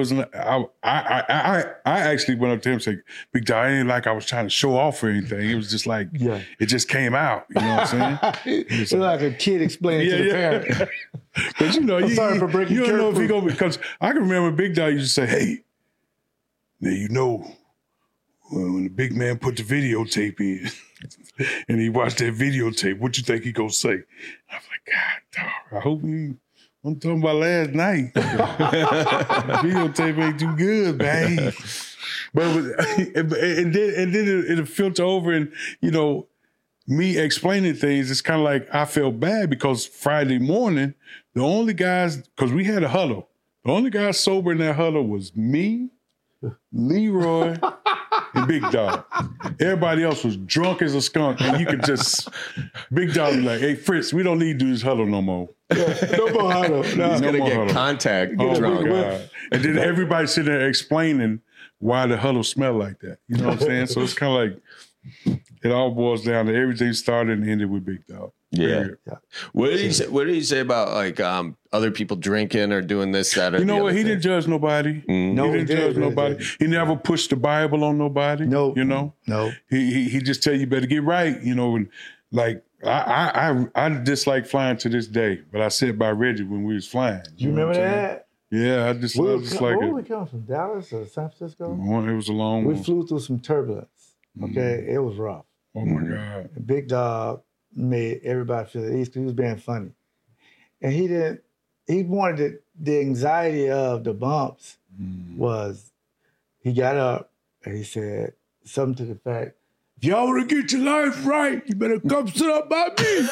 Speaker 14: I actually went up to him and said, Big Dog, it ain't like I was trying to show off or anything. It was just like, it just came out. You know what I'm saying?
Speaker 15: It's like a kid explaining to the parent.
Speaker 14: Because, you know,
Speaker 15: I'm sorry for breaking
Speaker 14: you don't know if he
Speaker 15: curfew.
Speaker 14: going to, because I can remember Big Dog used to say, hey, now you know, when the big man put the videotape in and he watched that videotape, what you think he gonna say? I was like, God, dog, I hope he, I'm talking about last night. Videotape ain't too good, man. But and then it'll filter over, and you know, me explaining things, it's kind of like I felt bad because Friday morning, the only guys, because we had a huddle, the only guys sober in that huddle was me, Leroy, and Big Dog. Everybody else was drunk as a skunk, and you could just, Big Dog was like, hey, Fritz, we don't need to do this huddle no more.
Speaker 15: No more huddle.
Speaker 25: He's going to get contact drunk.
Speaker 14: My God. And then everybody sitting there explaining why the huddle smelled like that. You know what I'm saying? So it's kind of like, it all boils down to everything started and ended with Big Dog.
Speaker 25: Yeah. What did he say about like other people drinking or doing this, that, or
Speaker 14: you know
Speaker 25: the
Speaker 14: what?
Speaker 25: other
Speaker 14: He
Speaker 25: thing?
Speaker 14: didn't judge nobody.
Speaker 15: No,
Speaker 14: he didn't judge nobody. He never pushed the Bible on nobody.
Speaker 15: No.
Speaker 14: You know?
Speaker 15: No.
Speaker 14: He just tell you better get right, you know, and like I dislike flying to this day, but I said by Reggie when we was flying.
Speaker 15: You
Speaker 14: know
Speaker 15: remember
Speaker 14: what I'm saying?
Speaker 15: that?
Speaker 14: Yeah, I just like
Speaker 15: Where
Speaker 14: it.
Speaker 15: we come from? Dallas or San Francisco?
Speaker 14: It was a long
Speaker 15: We
Speaker 14: one.
Speaker 15: flew through some turbulence. Okay, it was rough.
Speaker 14: Oh my God.
Speaker 15: Big Dog made everybody feel at ease because he was being funny. And he wanted the anxiety of the bumps was, he got up and he said something to the fact, if y'all want to get your life right, you better come sit up by me.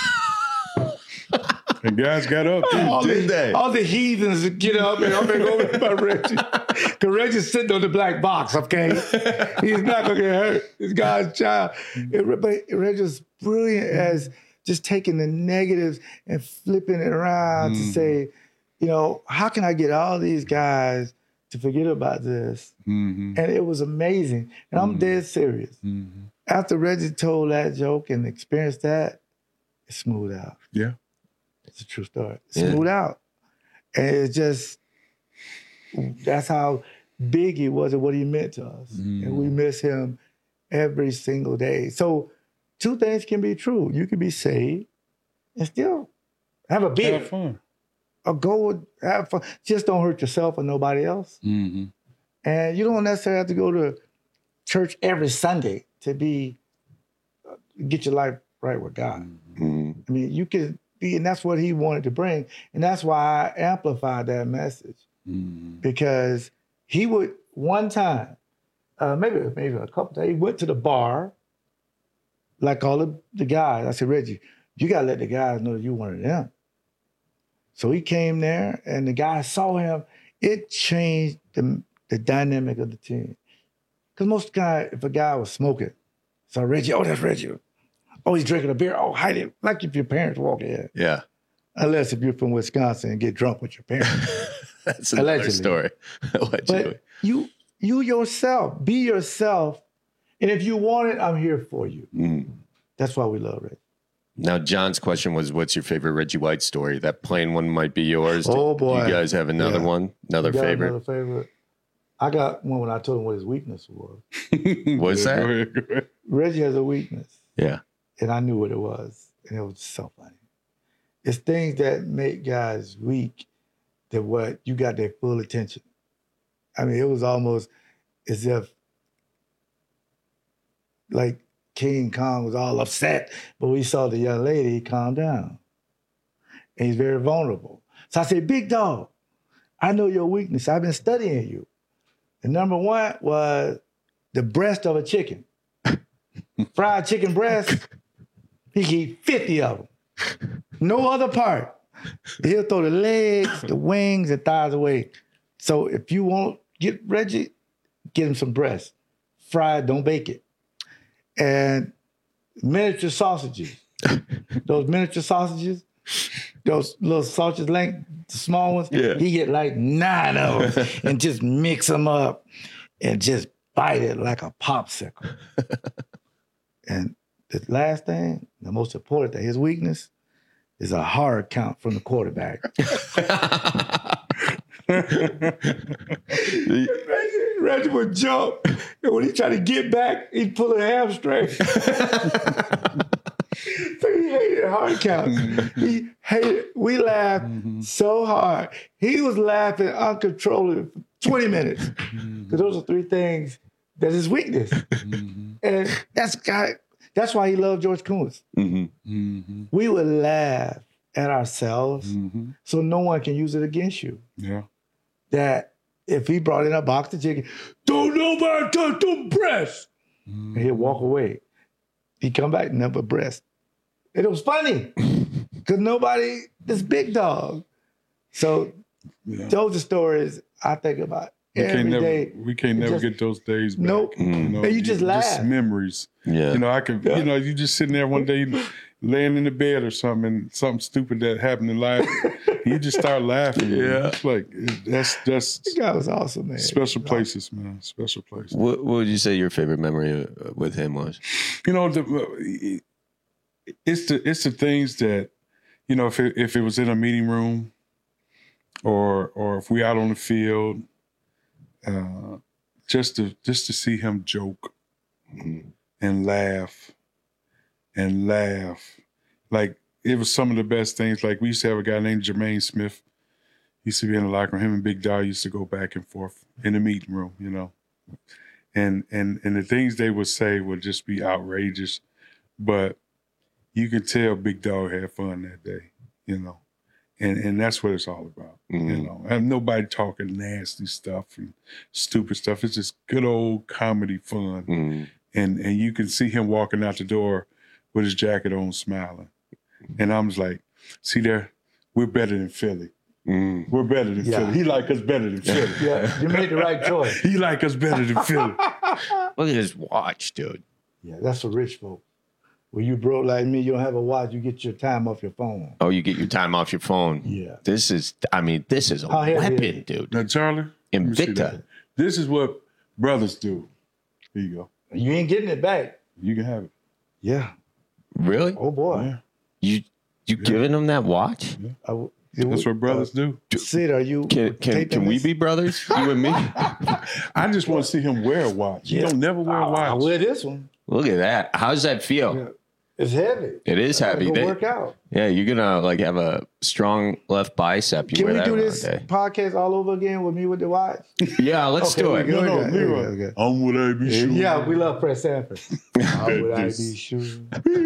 Speaker 14: And guys got up too.
Speaker 15: All the heathens get up and I'm going to go over by Reggie. Because Reggie's sitting on the black box, okay? He's not going to get hurt. This guy's child. But Reggie's brilliant as just taking the negatives and flipping it around to say, you know, how can I get all these guys to forget about this? And it was amazing. And I'm dead serious. After Reggie told that joke and experienced that, it smoothed out.
Speaker 14: Yeah.
Speaker 15: It's a true story. Smooth out. And it's just, that's how big he was and what he meant to us. And we miss him every single day. So 2 things can be true. You can be saved and still have a beer.
Speaker 14: Have fun.
Speaker 15: Or go have fun. Just don't hurt yourself or nobody else.
Speaker 14: Mm-hmm.
Speaker 15: And you don't necessarily have to go to church every Sunday to get your life right with God.
Speaker 17: Mm-hmm.
Speaker 15: I mean, you can be, and that's what he wanted to bring. And that's why I amplified that message.
Speaker 14: Mm-hmm.
Speaker 15: Because he would, one time, maybe a couple times, he went to the bar, like all the guys. I said, Reggie, you got to let the guys know you one of them. So he came there, and the guys saw him. It changed the dynamic of the team. Because most guys, if a guy was smoking, so Reggie, oh, that's Reggie. Oh, he's drinking a beer. Oh, hide it. Like if your parents walk in.
Speaker 17: Yeah.
Speaker 15: Unless if you're from Wisconsin and get drunk with your parents.
Speaker 17: That's another story. Allegedly.
Speaker 15: But you yourself, be yourself. And if you want it, I'm here for you.
Speaker 17: Mm.
Speaker 15: That's why we love Reggie.
Speaker 17: Now, John's question was, what's your favorite Reggie White story? That plain one might be yours.
Speaker 15: Oh, boy.
Speaker 17: Do you guys have another one? Another favorite?
Speaker 15: Another favorite. I got one when I told him what his weakness was.
Speaker 17: What's that?
Speaker 14: Go ahead.
Speaker 15: Reggie has a weakness.
Speaker 17: Yeah.
Speaker 15: And I knew what it was. And it was so funny. It's things that make guys weak that what you got their full attention. I mean, it was almost as if like King Kong was all upset, but we saw the young lady, he calmed down. And he's very vulnerable. So I said, Big Dog, I know your weakness. I've been studying you. And number one was the breast of a chicken. Fried chicken breast, he can eat 50 of them. No other part. He'll throw the legs, the wings, and thighs away. So if you want, get Reggie, get him some breast. Fried, don't bake it. And miniature sausages. Those miniature sausages, those little sausage length, the small ones, he get like 9 of them and just mix them up and just bite it like a popsicle. And the last thing, the most important thing, his weakness is a hard count from the quarterback. Reggie would jump, and when he tried to get back, he'd pull a hamstring. So he hated hard counts. He hated. We laughed so hard. He was laughing uncontrollably for 20 minutes because those are 3 things that is weakness, and that's why he loved George Koontz. We would laugh at ourselves, so no one can use it against you.
Speaker 14: Yeah.
Speaker 15: That if he brought in a box of chicken, don't nobody touch them breasts. And he'd walk away. He'd come back, never breast. And it was funny because nobody, this Big Dog. So those are stories I think about every day.
Speaker 14: We can't never get those days back.
Speaker 15: Nope.
Speaker 14: You know,
Speaker 15: And you just laugh.
Speaker 14: Just memories.
Speaker 17: Yeah.
Speaker 14: You know, I could, you know, you just sitting there one day laying in the bed or something and something stupid that happened in life. You just start laughing.
Speaker 17: Yeah.
Speaker 14: It's like, that's
Speaker 15: This guy was awesome, man.
Speaker 14: special places, man. Special places.
Speaker 17: What would you say your favorite memory with him was?
Speaker 14: You know, it's the things that, you know, if it was in a meeting room or if we out on the field, just to see him joke and laugh. Like, it was some of the best things. Like, we used to have a guy named Jermaine Smith. He used to be in the locker room. Him and Big Dog used to go back and forth in the meeting room, you know. And the things they would say would just be outrageous. But you could tell Big Dog had fun that day, you know. And that's what it's all about, you know. And nobody talking nasty stuff and stupid stuff. It's just good old comedy fun. And you can see him walking out the door with his jacket on, smiling. And I'm just like, see there, we're better than Philly. We're better than Philly. He like us better than Philly.
Speaker 15: Yeah, you made the right choice.
Speaker 14: He like us better than Philly.
Speaker 17: Look at his watch, dude.
Speaker 15: Yeah, that's for rich folk. When you broke like me, you don't have a watch, you get your time off your phone.
Speaker 17: Oh, you get your time off your phone.
Speaker 15: Yeah.
Speaker 17: This is a weapon, dude.
Speaker 14: Now, Charlie,
Speaker 17: Invicta.
Speaker 14: This is what brothers do. Here you go.
Speaker 15: You ain't getting it back.
Speaker 14: You can have it.
Speaker 15: Yeah.
Speaker 17: Really?
Speaker 15: Oh, boy.
Speaker 17: You giving him that watch?
Speaker 14: That's what brothers do.
Speaker 15: Sid, are you
Speaker 17: Can we be brothers? You and me?
Speaker 14: I just want to see him wear a watch.
Speaker 15: Yeah.
Speaker 14: He don't never wear a watch.
Speaker 15: I wear this one.
Speaker 17: Look at that. How does that feel?
Speaker 15: It's heavy.
Speaker 25: It is heavy.
Speaker 15: Go work out.
Speaker 25: Yeah, you're gonna like have a strong left bicep. You
Speaker 15: Can
Speaker 25: wear
Speaker 15: we
Speaker 25: that
Speaker 15: do
Speaker 25: around
Speaker 15: this
Speaker 25: all day.
Speaker 15: podcast all over again with me with the watch?
Speaker 25: Yeah, let's do it.
Speaker 14: No,
Speaker 15: Okay.
Speaker 14: Leroy.
Speaker 15: Okay.
Speaker 14: I'm with AB Shoes.
Speaker 15: Yeah, we love Fred Sanford. I'm with
Speaker 14: This-
Speaker 15: IB Shoes.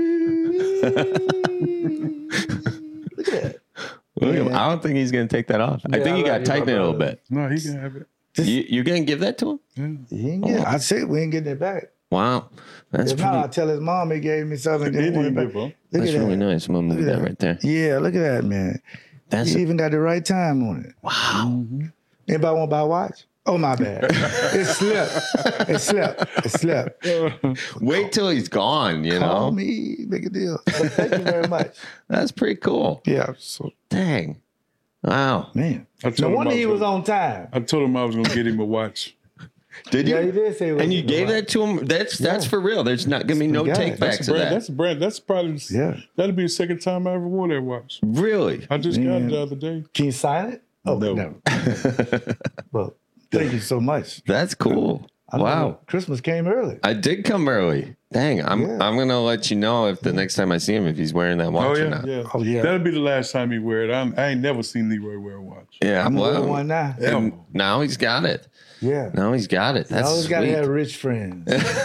Speaker 15: Look at that.
Speaker 25: Look at him. I don't think he's gonna take that off. I
Speaker 15: Yeah,
Speaker 25: think
Speaker 15: I
Speaker 25: you got
Speaker 15: love
Speaker 25: to
Speaker 15: you,
Speaker 25: tighten
Speaker 15: my
Speaker 25: it a little
Speaker 15: brother.
Speaker 25: bit.
Speaker 14: No, he can have it.
Speaker 25: You're gonna give that to him?
Speaker 15: He ain't get it. I said we ain't getting it back.
Speaker 25: Wow, that's
Speaker 15: If not,
Speaker 25: pretty.
Speaker 15: I'll tell his mom he gave me something.
Speaker 14: He
Speaker 15: Didn't want it
Speaker 14: didn't
Speaker 15: back.
Speaker 14: give up.
Speaker 15: Look
Speaker 25: That's
Speaker 15: at
Speaker 25: really
Speaker 15: that.
Speaker 25: nice. I'm gonna move
Speaker 15: Look at
Speaker 25: that right there.
Speaker 15: Yeah, look at that, man.
Speaker 25: That's
Speaker 15: You even got the right time on it.
Speaker 25: wow.
Speaker 15: Anybody want to buy a watch? Oh, my bad. It slipped. It slipped. It slipped.
Speaker 25: Wait till he's gone. You
Speaker 15: Call
Speaker 25: know,
Speaker 15: me. Big a deal. But thank you very much.
Speaker 25: that's pretty cool.
Speaker 15: Yeah. So,
Speaker 25: Dang. Wow.
Speaker 15: man.
Speaker 14: I
Speaker 15: No
Speaker 14: told him
Speaker 15: wonder
Speaker 14: I
Speaker 15: he
Speaker 14: was
Speaker 15: was
Speaker 14: gonna-
Speaker 15: on time.
Speaker 14: I told him I was going to get him a watch.
Speaker 25: Did you?
Speaker 15: Yeah, he did say he was
Speaker 25: And you
Speaker 15: on
Speaker 25: gave
Speaker 15: time.
Speaker 25: that to him. That's for real. There's not gonna be no
Speaker 15: Yeah,
Speaker 25: take
Speaker 14: That's
Speaker 25: backs
Speaker 14: a
Speaker 25: of
Speaker 14: brand.
Speaker 25: that.
Speaker 14: That's a brand. That's probably that'll be the second time I ever wore that watch.
Speaker 25: Really?
Speaker 14: I just got
Speaker 15: Man.
Speaker 14: it the other day.
Speaker 15: Can you sign it? Oh,
Speaker 14: No.
Speaker 15: no. Well, thank you so much.
Speaker 25: That's cool.
Speaker 15: I don't know.
Speaker 25: Wow.
Speaker 15: Christmas came early.
Speaker 25: I did come early. Dang. I'm gonna let you know if the next time I see him if he's wearing that watch
Speaker 14: Oh
Speaker 25: or
Speaker 14: yeah,
Speaker 25: not.
Speaker 14: yeah.
Speaker 15: Oh, yeah.
Speaker 14: That'll be the last time he wear it. I ain't never seen Leroy wear a watch.
Speaker 25: Yeah.
Speaker 15: I'm
Speaker 25: well,
Speaker 15: wearing one now.
Speaker 25: and now he's got it.
Speaker 15: Yeah.
Speaker 25: Now he's got it.
Speaker 15: You
Speaker 25: That's
Speaker 15: always got to
Speaker 25: sweet.
Speaker 15: have rich friends.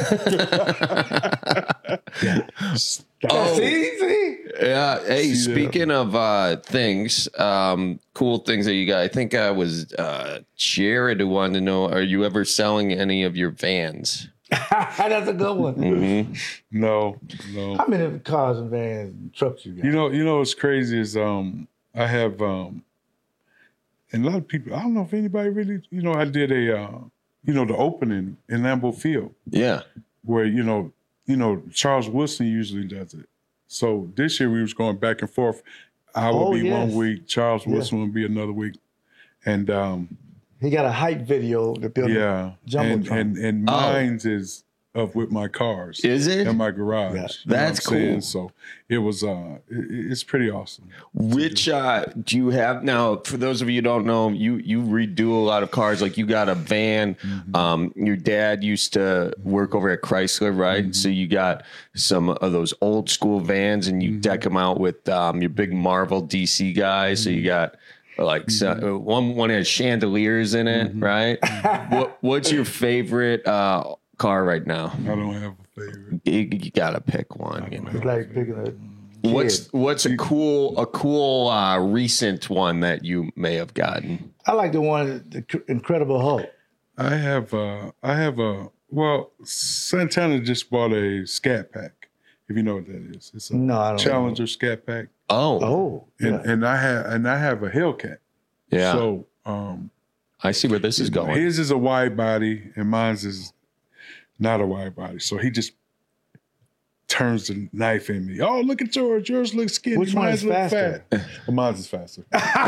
Speaker 25: Oh.
Speaker 15: See?
Speaker 25: Yeah. Hey,
Speaker 14: See that.
Speaker 25: speaking of things, cool things that you got. I think I was Jared who wanted to know: are you ever selling any of your vans?
Speaker 15: That's a good one.
Speaker 25: Mm-hmm.
Speaker 14: No.
Speaker 15: How many cars and vans and trucks you got?
Speaker 14: You know what's crazy is I have and a lot of people. I don't know if anybody really. I did a the opening in Lambeau Field
Speaker 25: Yeah.
Speaker 14: where Charles Wilson usually does it. So this year we was going back and forth. I would
Speaker 15: Oh,
Speaker 14: be
Speaker 15: yes.
Speaker 14: 1 week, Charles Wilson would be another week, and
Speaker 15: He got a hype video to build
Speaker 14: yeah,
Speaker 15: Jumbotron.
Speaker 14: and mine's is of with my cars.
Speaker 25: Is it?
Speaker 14: in my garage?
Speaker 15: Yeah.
Speaker 14: You know
Speaker 25: That's
Speaker 14: what I'm saying?
Speaker 25: cool.
Speaker 14: So it was it's pretty awesome.
Speaker 25: Which do you have now? For those of you who don't know, you redo a lot of cars. Like you got a van. Your dad used to work over at Chrysler, right? So you got some of those old school vans, and you deck them out with your big Marvel DC guys. So you got like one has chandeliers in it, right? What's your favorite car right now?
Speaker 14: I don't have a favorite.
Speaker 25: You gotta pick one. You know?
Speaker 15: It's like picking a
Speaker 25: What's a cool recent one that you may have gotten?
Speaker 15: I like the one, the Incredible Hulk.
Speaker 14: I have well, Santana just bought a Scat Pack. If you know what that is, it's a
Speaker 15: No, I don't
Speaker 14: Challenger Scat Pack.
Speaker 15: Oh, yeah.
Speaker 14: And I have a Hellcat.
Speaker 25: Yeah.
Speaker 14: So
Speaker 25: I see where this is going.
Speaker 14: his is a wide body and mine's is not a wide body. So he just turns the knife in me. Oh, look at yours. Yours looks skinny.
Speaker 15: Which one is
Speaker 14: Mine's look
Speaker 15: faster?
Speaker 14: fat. Well, mine's is faster.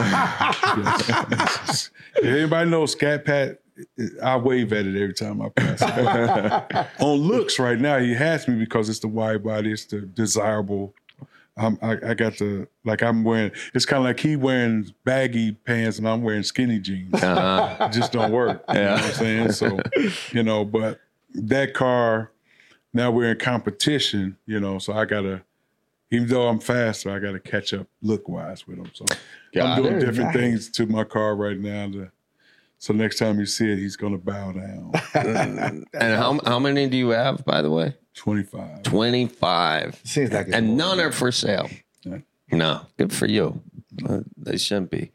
Speaker 14: If anybody knows Scat Pat, I wave at it every time I pass it. On looks right now, he has me because it's the wide body. It's the desirable. I got the, like I'm wearing, it's kind of like he wearing baggy pants and I'm wearing skinny jeans. It just don't work. You know what I'm saying? So, but that car, now we're in competition, so I got to, even though I'm faster, I got to catch up look-wise with him. So I'm doing different things to my car right now. So next time you see it, he's going to bow down.
Speaker 25: And how many do you have, by the way?
Speaker 14: 25.
Speaker 25: 25.
Speaker 15: Seems like it's
Speaker 25: and
Speaker 15: more.
Speaker 25: none are for sale.
Speaker 14: Yeah.
Speaker 25: No, good for you. They shouldn't be.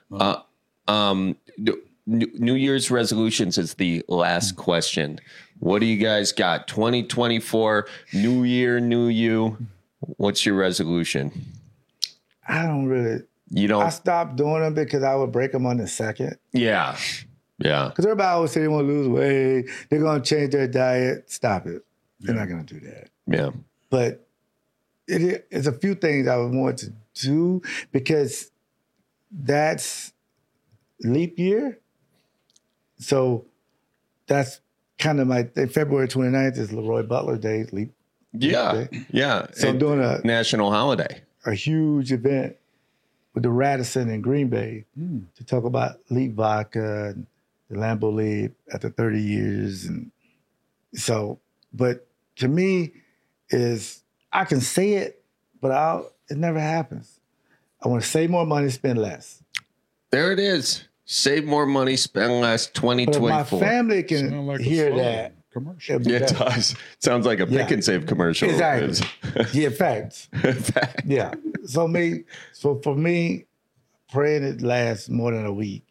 Speaker 25: New Year's resolutions is the last question. What do you guys got? 2024, new year, new you. What's your resolution?
Speaker 15: I don't really.
Speaker 25: You don't.
Speaker 15: I stopped doing them because I would break them on the second.
Speaker 25: Yeah. Yeah.
Speaker 15: Because everybody always say they want to lose weight, they're going to change their diet. Stop it. They're not going to do that.
Speaker 25: Yeah.
Speaker 15: But it's a few things I would want to do because that's leap year. So that's kind of my thing. February 29th is Leroy Butler Day, leap
Speaker 25: Yeah.
Speaker 15: day.
Speaker 25: Yeah.
Speaker 15: So I'm doing a
Speaker 25: national holiday.
Speaker 15: A huge event with the Radisson in Green Bay to talk about Leap Vodka and the Lambeau Leap after 30 years. And so, but to me is I can say it, but it never happens. I want to save more money, spend less.
Speaker 25: There it is. Save more money, spend less. 2024.
Speaker 15: But if my family can hear that.
Speaker 14: Commercial.
Speaker 25: Yeah, it does. Sounds like a pick and save commercial.
Speaker 15: Exactly. Yeah, facts. Yeah. So for me, praying it lasts more than a week.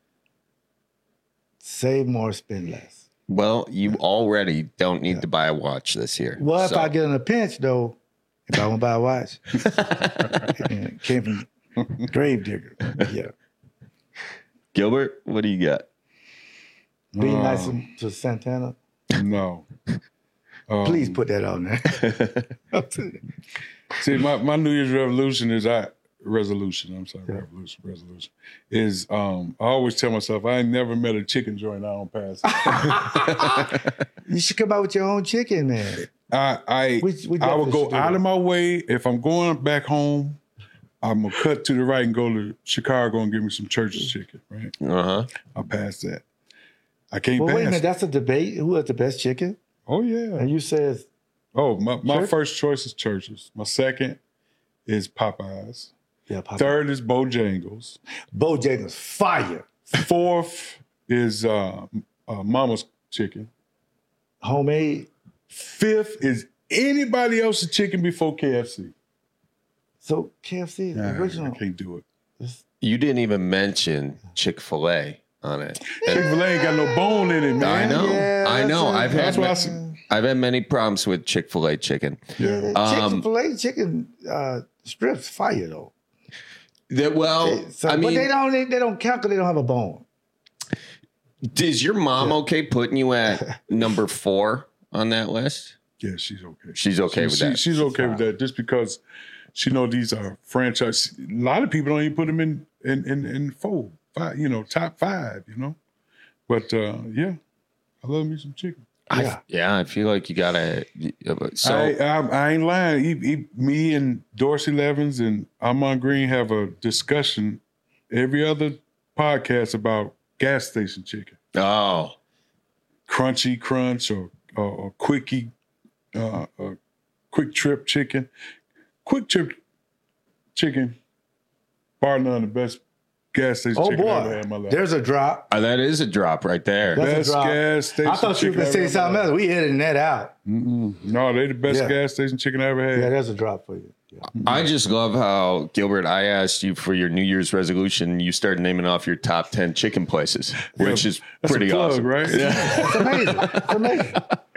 Speaker 15: Save more, spend less.
Speaker 25: Well, you already don't need to buy a watch this year.
Speaker 15: Well, if I get in a pinch, though, if I want to buy a watch, it came from Gravedigger. Yeah.
Speaker 25: Gilbert, what do you got?
Speaker 15: Be nice to Santana.
Speaker 14: No.
Speaker 15: Please put that on there.
Speaker 14: See, my New Year's resolution is resolution is I always tell myself I ain't never met a chicken joint I don't pass.
Speaker 15: You should come out with your own chicken, man.
Speaker 14: I would go out of my way. If I'm going back home, I'm gonna cut to the right and go to Chicago and get me some Church's chicken, right? I'll pass that. I can't pass.
Speaker 15: Wait a minute, that's a debate. Who has the best chicken?
Speaker 14: Oh yeah.
Speaker 15: And you said,
Speaker 14: my first choice is Church's. My second is Popeyes.
Speaker 15: Yeah, Popeyes.
Speaker 14: Third is Bojangles.
Speaker 15: Bojangles, fire.
Speaker 14: Fourth is Mama's chicken.
Speaker 15: Homemade.
Speaker 14: Fifth is anybody else's chicken before KFC.
Speaker 15: So KFC is original.
Speaker 14: I can't do it.
Speaker 25: You didn't even mention Chick-fil-A on it.
Speaker 14: Chick-fil-A ain't got no bone in it, man.
Speaker 25: I know.
Speaker 14: Yeah,
Speaker 25: I know.
Speaker 14: that's
Speaker 25: I've had many problems with Chick-fil-A chicken.
Speaker 15: Yeah, Chick-fil-A chicken strips fire though.
Speaker 25: I mean,
Speaker 15: but they don't count because they don't have a bone.
Speaker 25: Is your mom okay putting you at number 4 on that list?
Speaker 14: Yeah, she's okay.
Speaker 25: She's okay with that.
Speaker 14: She's okay with that just because she know these are franchise. A lot of people don't even put them in 4, 5, top 5, But yeah, I love me some chicken.
Speaker 25: I feel like you gotta. So
Speaker 14: I ain't lying. Me and Dorsey Levens and Armand Green have a discussion every other podcast about gas station chicken.
Speaker 25: Oh,
Speaker 14: Crunchy Crunch or Quickie, Quick Trip chicken. Quick Trip chicken, bar none, the best gas station chicken I ever had in my life.
Speaker 15: There's a drop.
Speaker 25: That is a drop right there.
Speaker 14: Best gas station.
Speaker 15: I thought you were going to say something else. We hitting that out.
Speaker 14: No, they the best gas station chicken I ever had.
Speaker 15: Yeah, there's a drop for you. Yeah.
Speaker 25: I just love how, Gilbert, I asked you for your New Year's resolution. You started naming off your top 10 chicken places, which is pretty awesome.
Speaker 14: Right?
Speaker 15: Yeah. It's amazing. It's amazing.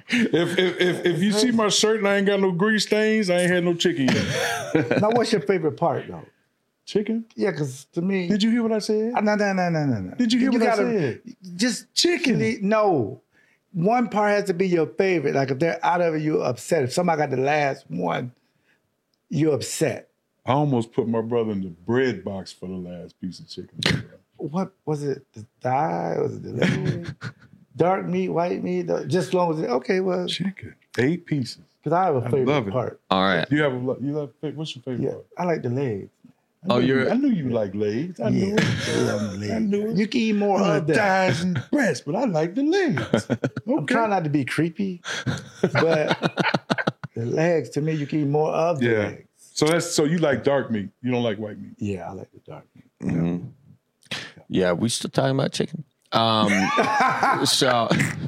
Speaker 14: If you see my shirt and I ain't got no grease stains, I ain't had no chicken yet.
Speaker 15: Now, what's your favorite part, though?
Speaker 14: Chicken?
Speaker 15: Yeah, because to me...
Speaker 14: Did you hear what I said?
Speaker 15: No.
Speaker 14: Did you hear what I said?
Speaker 15: Just chicken. No. One part has to be your favorite. Like, if they're out of it, you're upset. If somebody got the last one, you're upset.
Speaker 14: I almost put my brother in the bread box for the last piece of chicken.
Speaker 15: What was it? The thigh? Was it the leg? Dark meat, white meat? Just as long as okay, well...
Speaker 14: Chicken. 8 pieces.
Speaker 15: Because I have a favorite part.
Speaker 25: All right.
Speaker 14: You love what's your favorite part?
Speaker 15: I like the legs.
Speaker 14: I knew you like legs. I knew it. I knew it.
Speaker 15: You can eat more of that.
Speaker 14: Thighs and breasts, but I like the legs. Okay.
Speaker 15: I'm trying not to be creepy, but the legs, to me, you can eat more of the legs.
Speaker 14: So you like dark meat. You don't like white meat.
Speaker 15: Yeah, I like the dark meat.
Speaker 25: Mm-hmm. Yeah, we still talking about chicken. So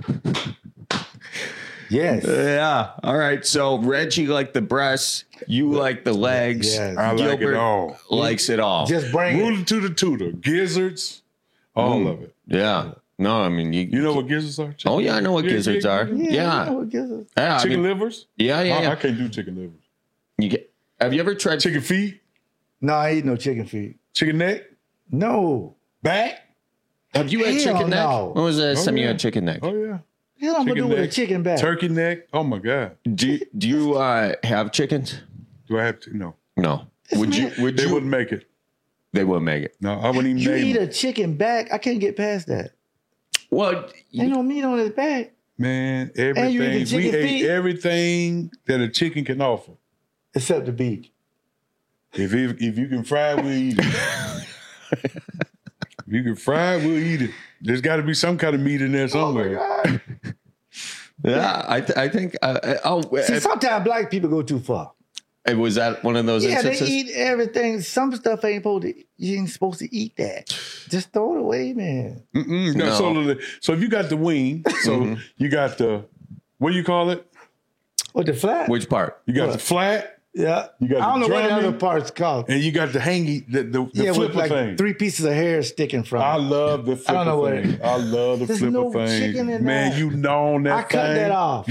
Speaker 15: yes.
Speaker 25: Yeah. All right. So Reggie liked the breasts. You like the legs.
Speaker 14: Yes. I like it all.
Speaker 25: Likes it all.
Speaker 15: Just bring
Speaker 14: Rooter to the tutor. Gizzards. All of it.
Speaker 25: Yeah. No, I mean
Speaker 14: you know what gizzards are?
Speaker 25: Oh yeah, I know what gizzards are.
Speaker 15: Yeah. I know what gizzards.
Speaker 25: Yeah,
Speaker 14: chicken livers?
Speaker 25: Yeah.
Speaker 14: I can't do chicken livers.
Speaker 25: Have you ever tried
Speaker 14: chicken feet?
Speaker 15: No, I eat no chicken feet.
Speaker 14: Chicken neck?
Speaker 15: No.
Speaker 14: Back?
Speaker 25: Have you had chicken neck?
Speaker 15: No.
Speaker 25: When was the last time you had chicken neck?
Speaker 14: Oh yeah.
Speaker 15: Hell, I'm gonna do with a chicken back.
Speaker 14: Turkey neck. Oh my God.
Speaker 25: Do you have chickens?
Speaker 14: Do I have to? No.
Speaker 25: No.
Speaker 14: They wouldn't make it.
Speaker 25: They wouldn't make it.
Speaker 14: No, I wouldn't even
Speaker 15: You
Speaker 14: name
Speaker 15: eat
Speaker 14: it.
Speaker 15: a chicken back? I can't get past that.
Speaker 25: Well,
Speaker 15: ain't no meat on his back.
Speaker 14: Man,
Speaker 15: And you eat the
Speaker 14: everything.
Speaker 15: chicken
Speaker 14: We ate
Speaker 15: feet?
Speaker 14: everything that a chicken can offer.
Speaker 15: Except the beak.
Speaker 14: If you can fry it, we'll eat it. If you can fry it, we'll eat it. There's got to be some kind of meat in there somewhere.
Speaker 15: Oh my God.
Speaker 25: Yeah, I think.
Speaker 15: See, sometimes black people go too far.
Speaker 25: Was that one of those instances?
Speaker 15: They eat everything. Some stuff you ain't supposed to eat that. Just throw it away, man.
Speaker 14: No. So if you got the wing, so you got the, what do you call it?
Speaker 15: What, the flat?
Speaker 25: Which part?
Speaker 14: You got the flat.
Speaker 15: Yeah.
Speaker 14: You got
Speaker 15: I don't
Speaker 14: the
Speaker 15: know what the
Speaker 14: drumming,
Speaker 15: other part's called.
Speaker 14: and you got the hangy, the flipper
Speaker 15: with like
Speaker 14: thing.
Speaker 15: 3 pieces of hair sticking from it.
Speaker 14: I love the flipper
Speaker 15: I don't know
Speaker 14: thing. I love the
Speaker 15: There's
Speaker 14: flipper
Speaker 15: no
Speaker 14: thing.
Speaker 15: chicken in
Speaker 14: Man,
Speaker 15: that.
Speaker 14: you know that
Speaker 15: I cut
Speaker 14: thing.
Speaker 15: that off.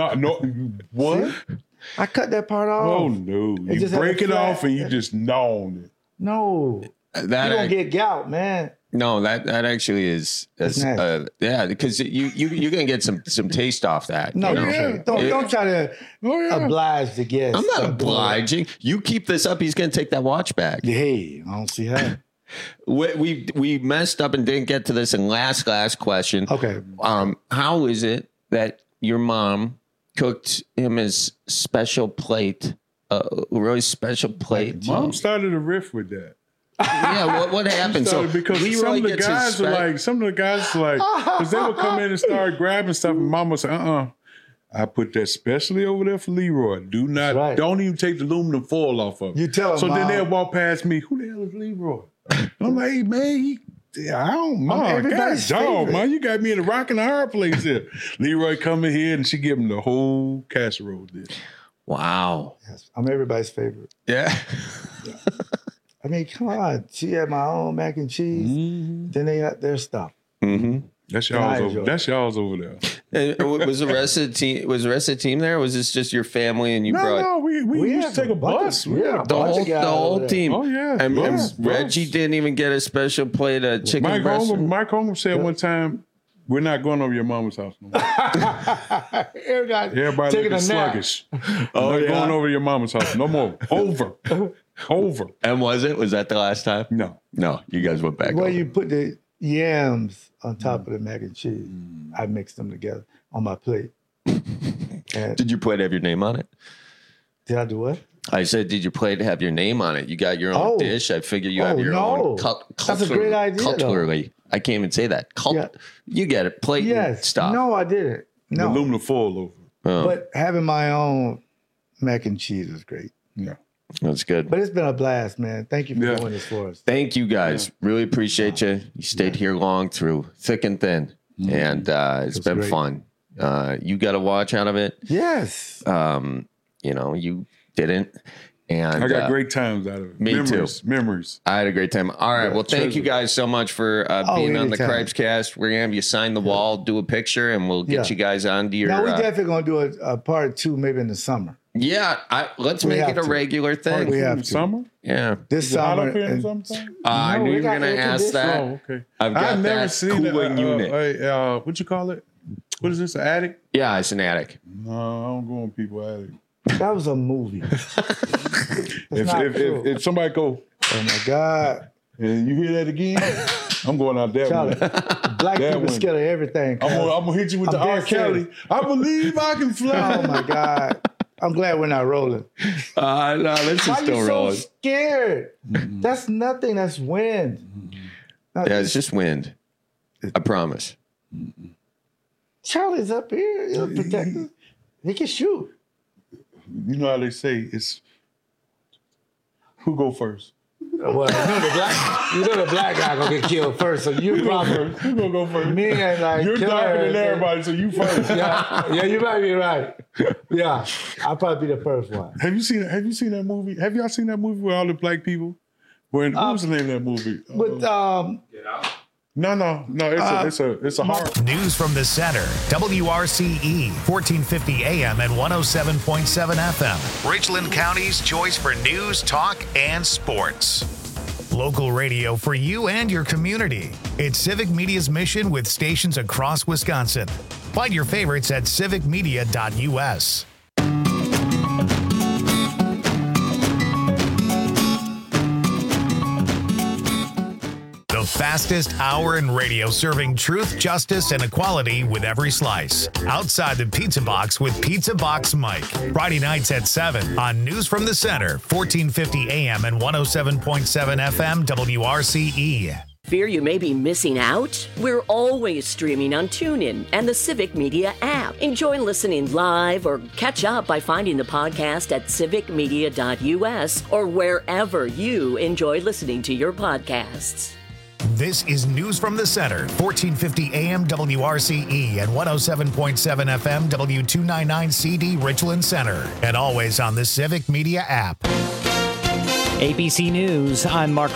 Speaker 14: What?
Speaker 15: I cut that part off.
Speaker 14: Oh no!
Speaker 15: It
Speaker 14: You
Speaker 15: just had
Speaker 14: break
Speaker 15: a
Speaker 14: it
Speaker 15: flat-
Speaker 14: off and you just gnaw it.
Speaker 15: No. You don't get gout, man.
Speaker 25: No, that actually is because you're gonna get some taste off that.
Speaker 15: No,
Speaker 25: you know?
Speaker 15: don't try to oblige the guest.
Speaker 25: I'm not obliging. You keep this up, he's gonna take that watch back.
Speaker 15: Hey, I don't see how.
Speaker 25: We messed up and didn't get to this in last question.
Speaker 15: Okay.
Speaker 25: How is it that your mom cooked him his special plate, Roy's special plate?
Speaker 14: Mom started a riff with that.
Speaker 25: Yeah, what happened? So
Speaker 14: because
Speaker 25: Leroy
Speaker 14: some of the
Speaker 25: gets
Speaker 14: guys
Speaker 25: his
Speaker 14: were like, because they would come in and start grabbing stuff, and Mama would say, I put that specially over there for Leroy. Don't even take the aluminum foil off of it.
Speaker 15: You tell him,
Speaker 14: so then
Speaker 15: Mom.
Speaker 14: they'll walk past me, who the hell is Leroy? And I'm like, hey, man, I don't mind.
Speaker 15: everybody's
Speaker 14: God, dog,
Speaker 15: favorite.
Speaker 14: man, you got me in a rock and a hard place here. Leroy come in here and she give him the whole casserole dish.
Speaker 25: Wow.
Speaker 15: Yes, I'm everybody's favorite.
Speaker 25: Yeah.
Speaker 15: I mean, come on. She had my own mac and cheese. Then they got their stuff.
Speaker 14: That's y'all's over there.
Speaker 25: And was the rest of the team? Was the rest of the team there? Or was this just your family and you brought?
Speaker 14: No, we used to take a bus.
Speaker 25: The whole team.
Speaker 14: Oh yeah.
Speaker 25: And
Speaker 14: Yes,
Speaker 25: Reggie didn't even get a special plate of chicken breast.
Speaker 14: Mike Holmes said one time, "We're not going over your mama's house no more." Everybody
Speaker 15: taking
Speaker 14: looking
Speaker 15: a nap.
Speaker 14: sluggish. Not going over your mama's house no more. Over.
Speaker 25: And was that the last time? No. You guys went back.
Speaker 15: Well,
Speaker 25: over.
Speaker 15: you put the yams on top of the mac and cheese. I mixed them together on my plate.
Speaker 25: Did your plate have your name on it?
Speaker 15: Did I do what?
Speaker 25: I said, did your plate have your name on it? You got your own dish. I figure you have your own.
Speaker 15: That's a great idea.
Speaker 25: Culturally, I can't even say that. You get it. Plate and stuff.
Speaker 15: No, I didn't. No.
Speaker 14: The aluminum foil over.
Speaker 15: But having my own mac and cheese is great.
Speaker 14: Yeah.
Speaker 25: That's good.
Speaker 15: But it's been a blast, man. Thank you for doing this for us.
Speaker 25: Thank you guys. Really appreciate you. You stayed here long through thick and thin. And it's been
Speaker 15: great.
Speaker 25: fun. You got a watch out of it.
Speaker 15: Yes.
Speaker 25: You didn't. And
Speaker 14: I got great times out of it.
Speaker 25: Me too.
Speaker 14: Memories.
Speaker 25: I had a great time. All right. Well, thank you guys so much for being on the Cripes Cast. We're going to have you sign the wall, do a picture, and we'll get you guys onto your...
Speaker 15: No, we're definitely going to do a part 2 maybe in the summer.
Speaker 25: Yeah. Let's make it a regular thing.
Speaker 15: We have to.
Speaker 14: Summer?
Speaker 25: Yeah.
Speaker 15: This
Speaker 14: Is it hot
Speaker 15: summer.
Speaker 14: up here in
Speaker 15: and-
Speaker 14: summertime?
Speaker 25: I knew you were going to ask that.
Speaker 14: Oh, okay.
Speaker 25: I've got
Speaker 14: never
Speaker 25: that
Speaker 14: seen
Speaker 25: cooling unit.
Speaker 14: what you call it? What is this, an attic?
Speaker 25: Yeah, it's an attic.
Speaker 14: No, I don't go in people's attic.
Speaker 15: That was a movie.
Speaker 14: If somebody go,
Speaker 15: oh my God,
Speaker 14: and you hear that again, I'm going out there.
Speaker 15: Charlie, black people
Speaker 14: window.
Speaker 15: scared of everything.
Speaker 14: I'm gonna hit you with the
Speaker 15: I'm
Speaker 14: R.
Speaker 15: dead
Speaker 14: Kelly.
Speaker 15: serious.
Speaker 14: I believe I can fly.
Speaker 15: Oh my God. I'm glad we're not rolling.
Speaker 25: No, this is
Speaker 15: Why
Speaker 25: still
Speaker 15: you
Speaker 25: rolling.
Speaker 15: so scared? That's nothing. That's wind.
Speaker 25: Yeah, it's just wind. I promise.
Speaker 15: Charlie's up here. He'll protect us. He can shoot.
Speaker 14: You know how they say it's who go first.
Speaker 15: Well, you know the black guy gonna get killed first, so you probably
Speaker 14: Who gonna go first?
Speaker 15: me and like
Speaker 14: You're
Speaker 15: killer
Speaker 14: darker than
Speaker 15: and-
Speaker 14: everybody, so you first.
Speaker 15: Yeah, you might be right. Yeah, I'll probably be the first one.
Speaker 14: Have you seen that movie? Have y'all seen that movie with all the black people? What was the name of that movie?
Speaker 15: With
Speaker 14: No. It's a horror.
Speaker 1: News from the center. WRCE, 1450 AM and 107.7 FM. Richland County's choice for news, talk, and sports. Local radio for you and your community. It's Civic Media's mission with stations across Wisconsin. Find your favorites at civicmedia.us. The fastest hour in radio, serving truth, justice, and equality with every slice. Outside the Pizza Box with Pizza Box Mike. Friday nights at 7 on News from the Center, 1450 AM and 107.7 FM WRCE.
Speaker 4: Fear you may be missing out? We're always streaming on TuneIn and the Civic Media app. Enjoy listening live or catch up by finding the podcast at civicmedia.us or wherever you enjoy listening to your podcasts.
Speaker 1: This is News from the Center, 1450 AM WRCE and 107.7 FM W299CD Richland Center, and always on the Civic Media app.
Speaker 2: ABC News, I'm Mark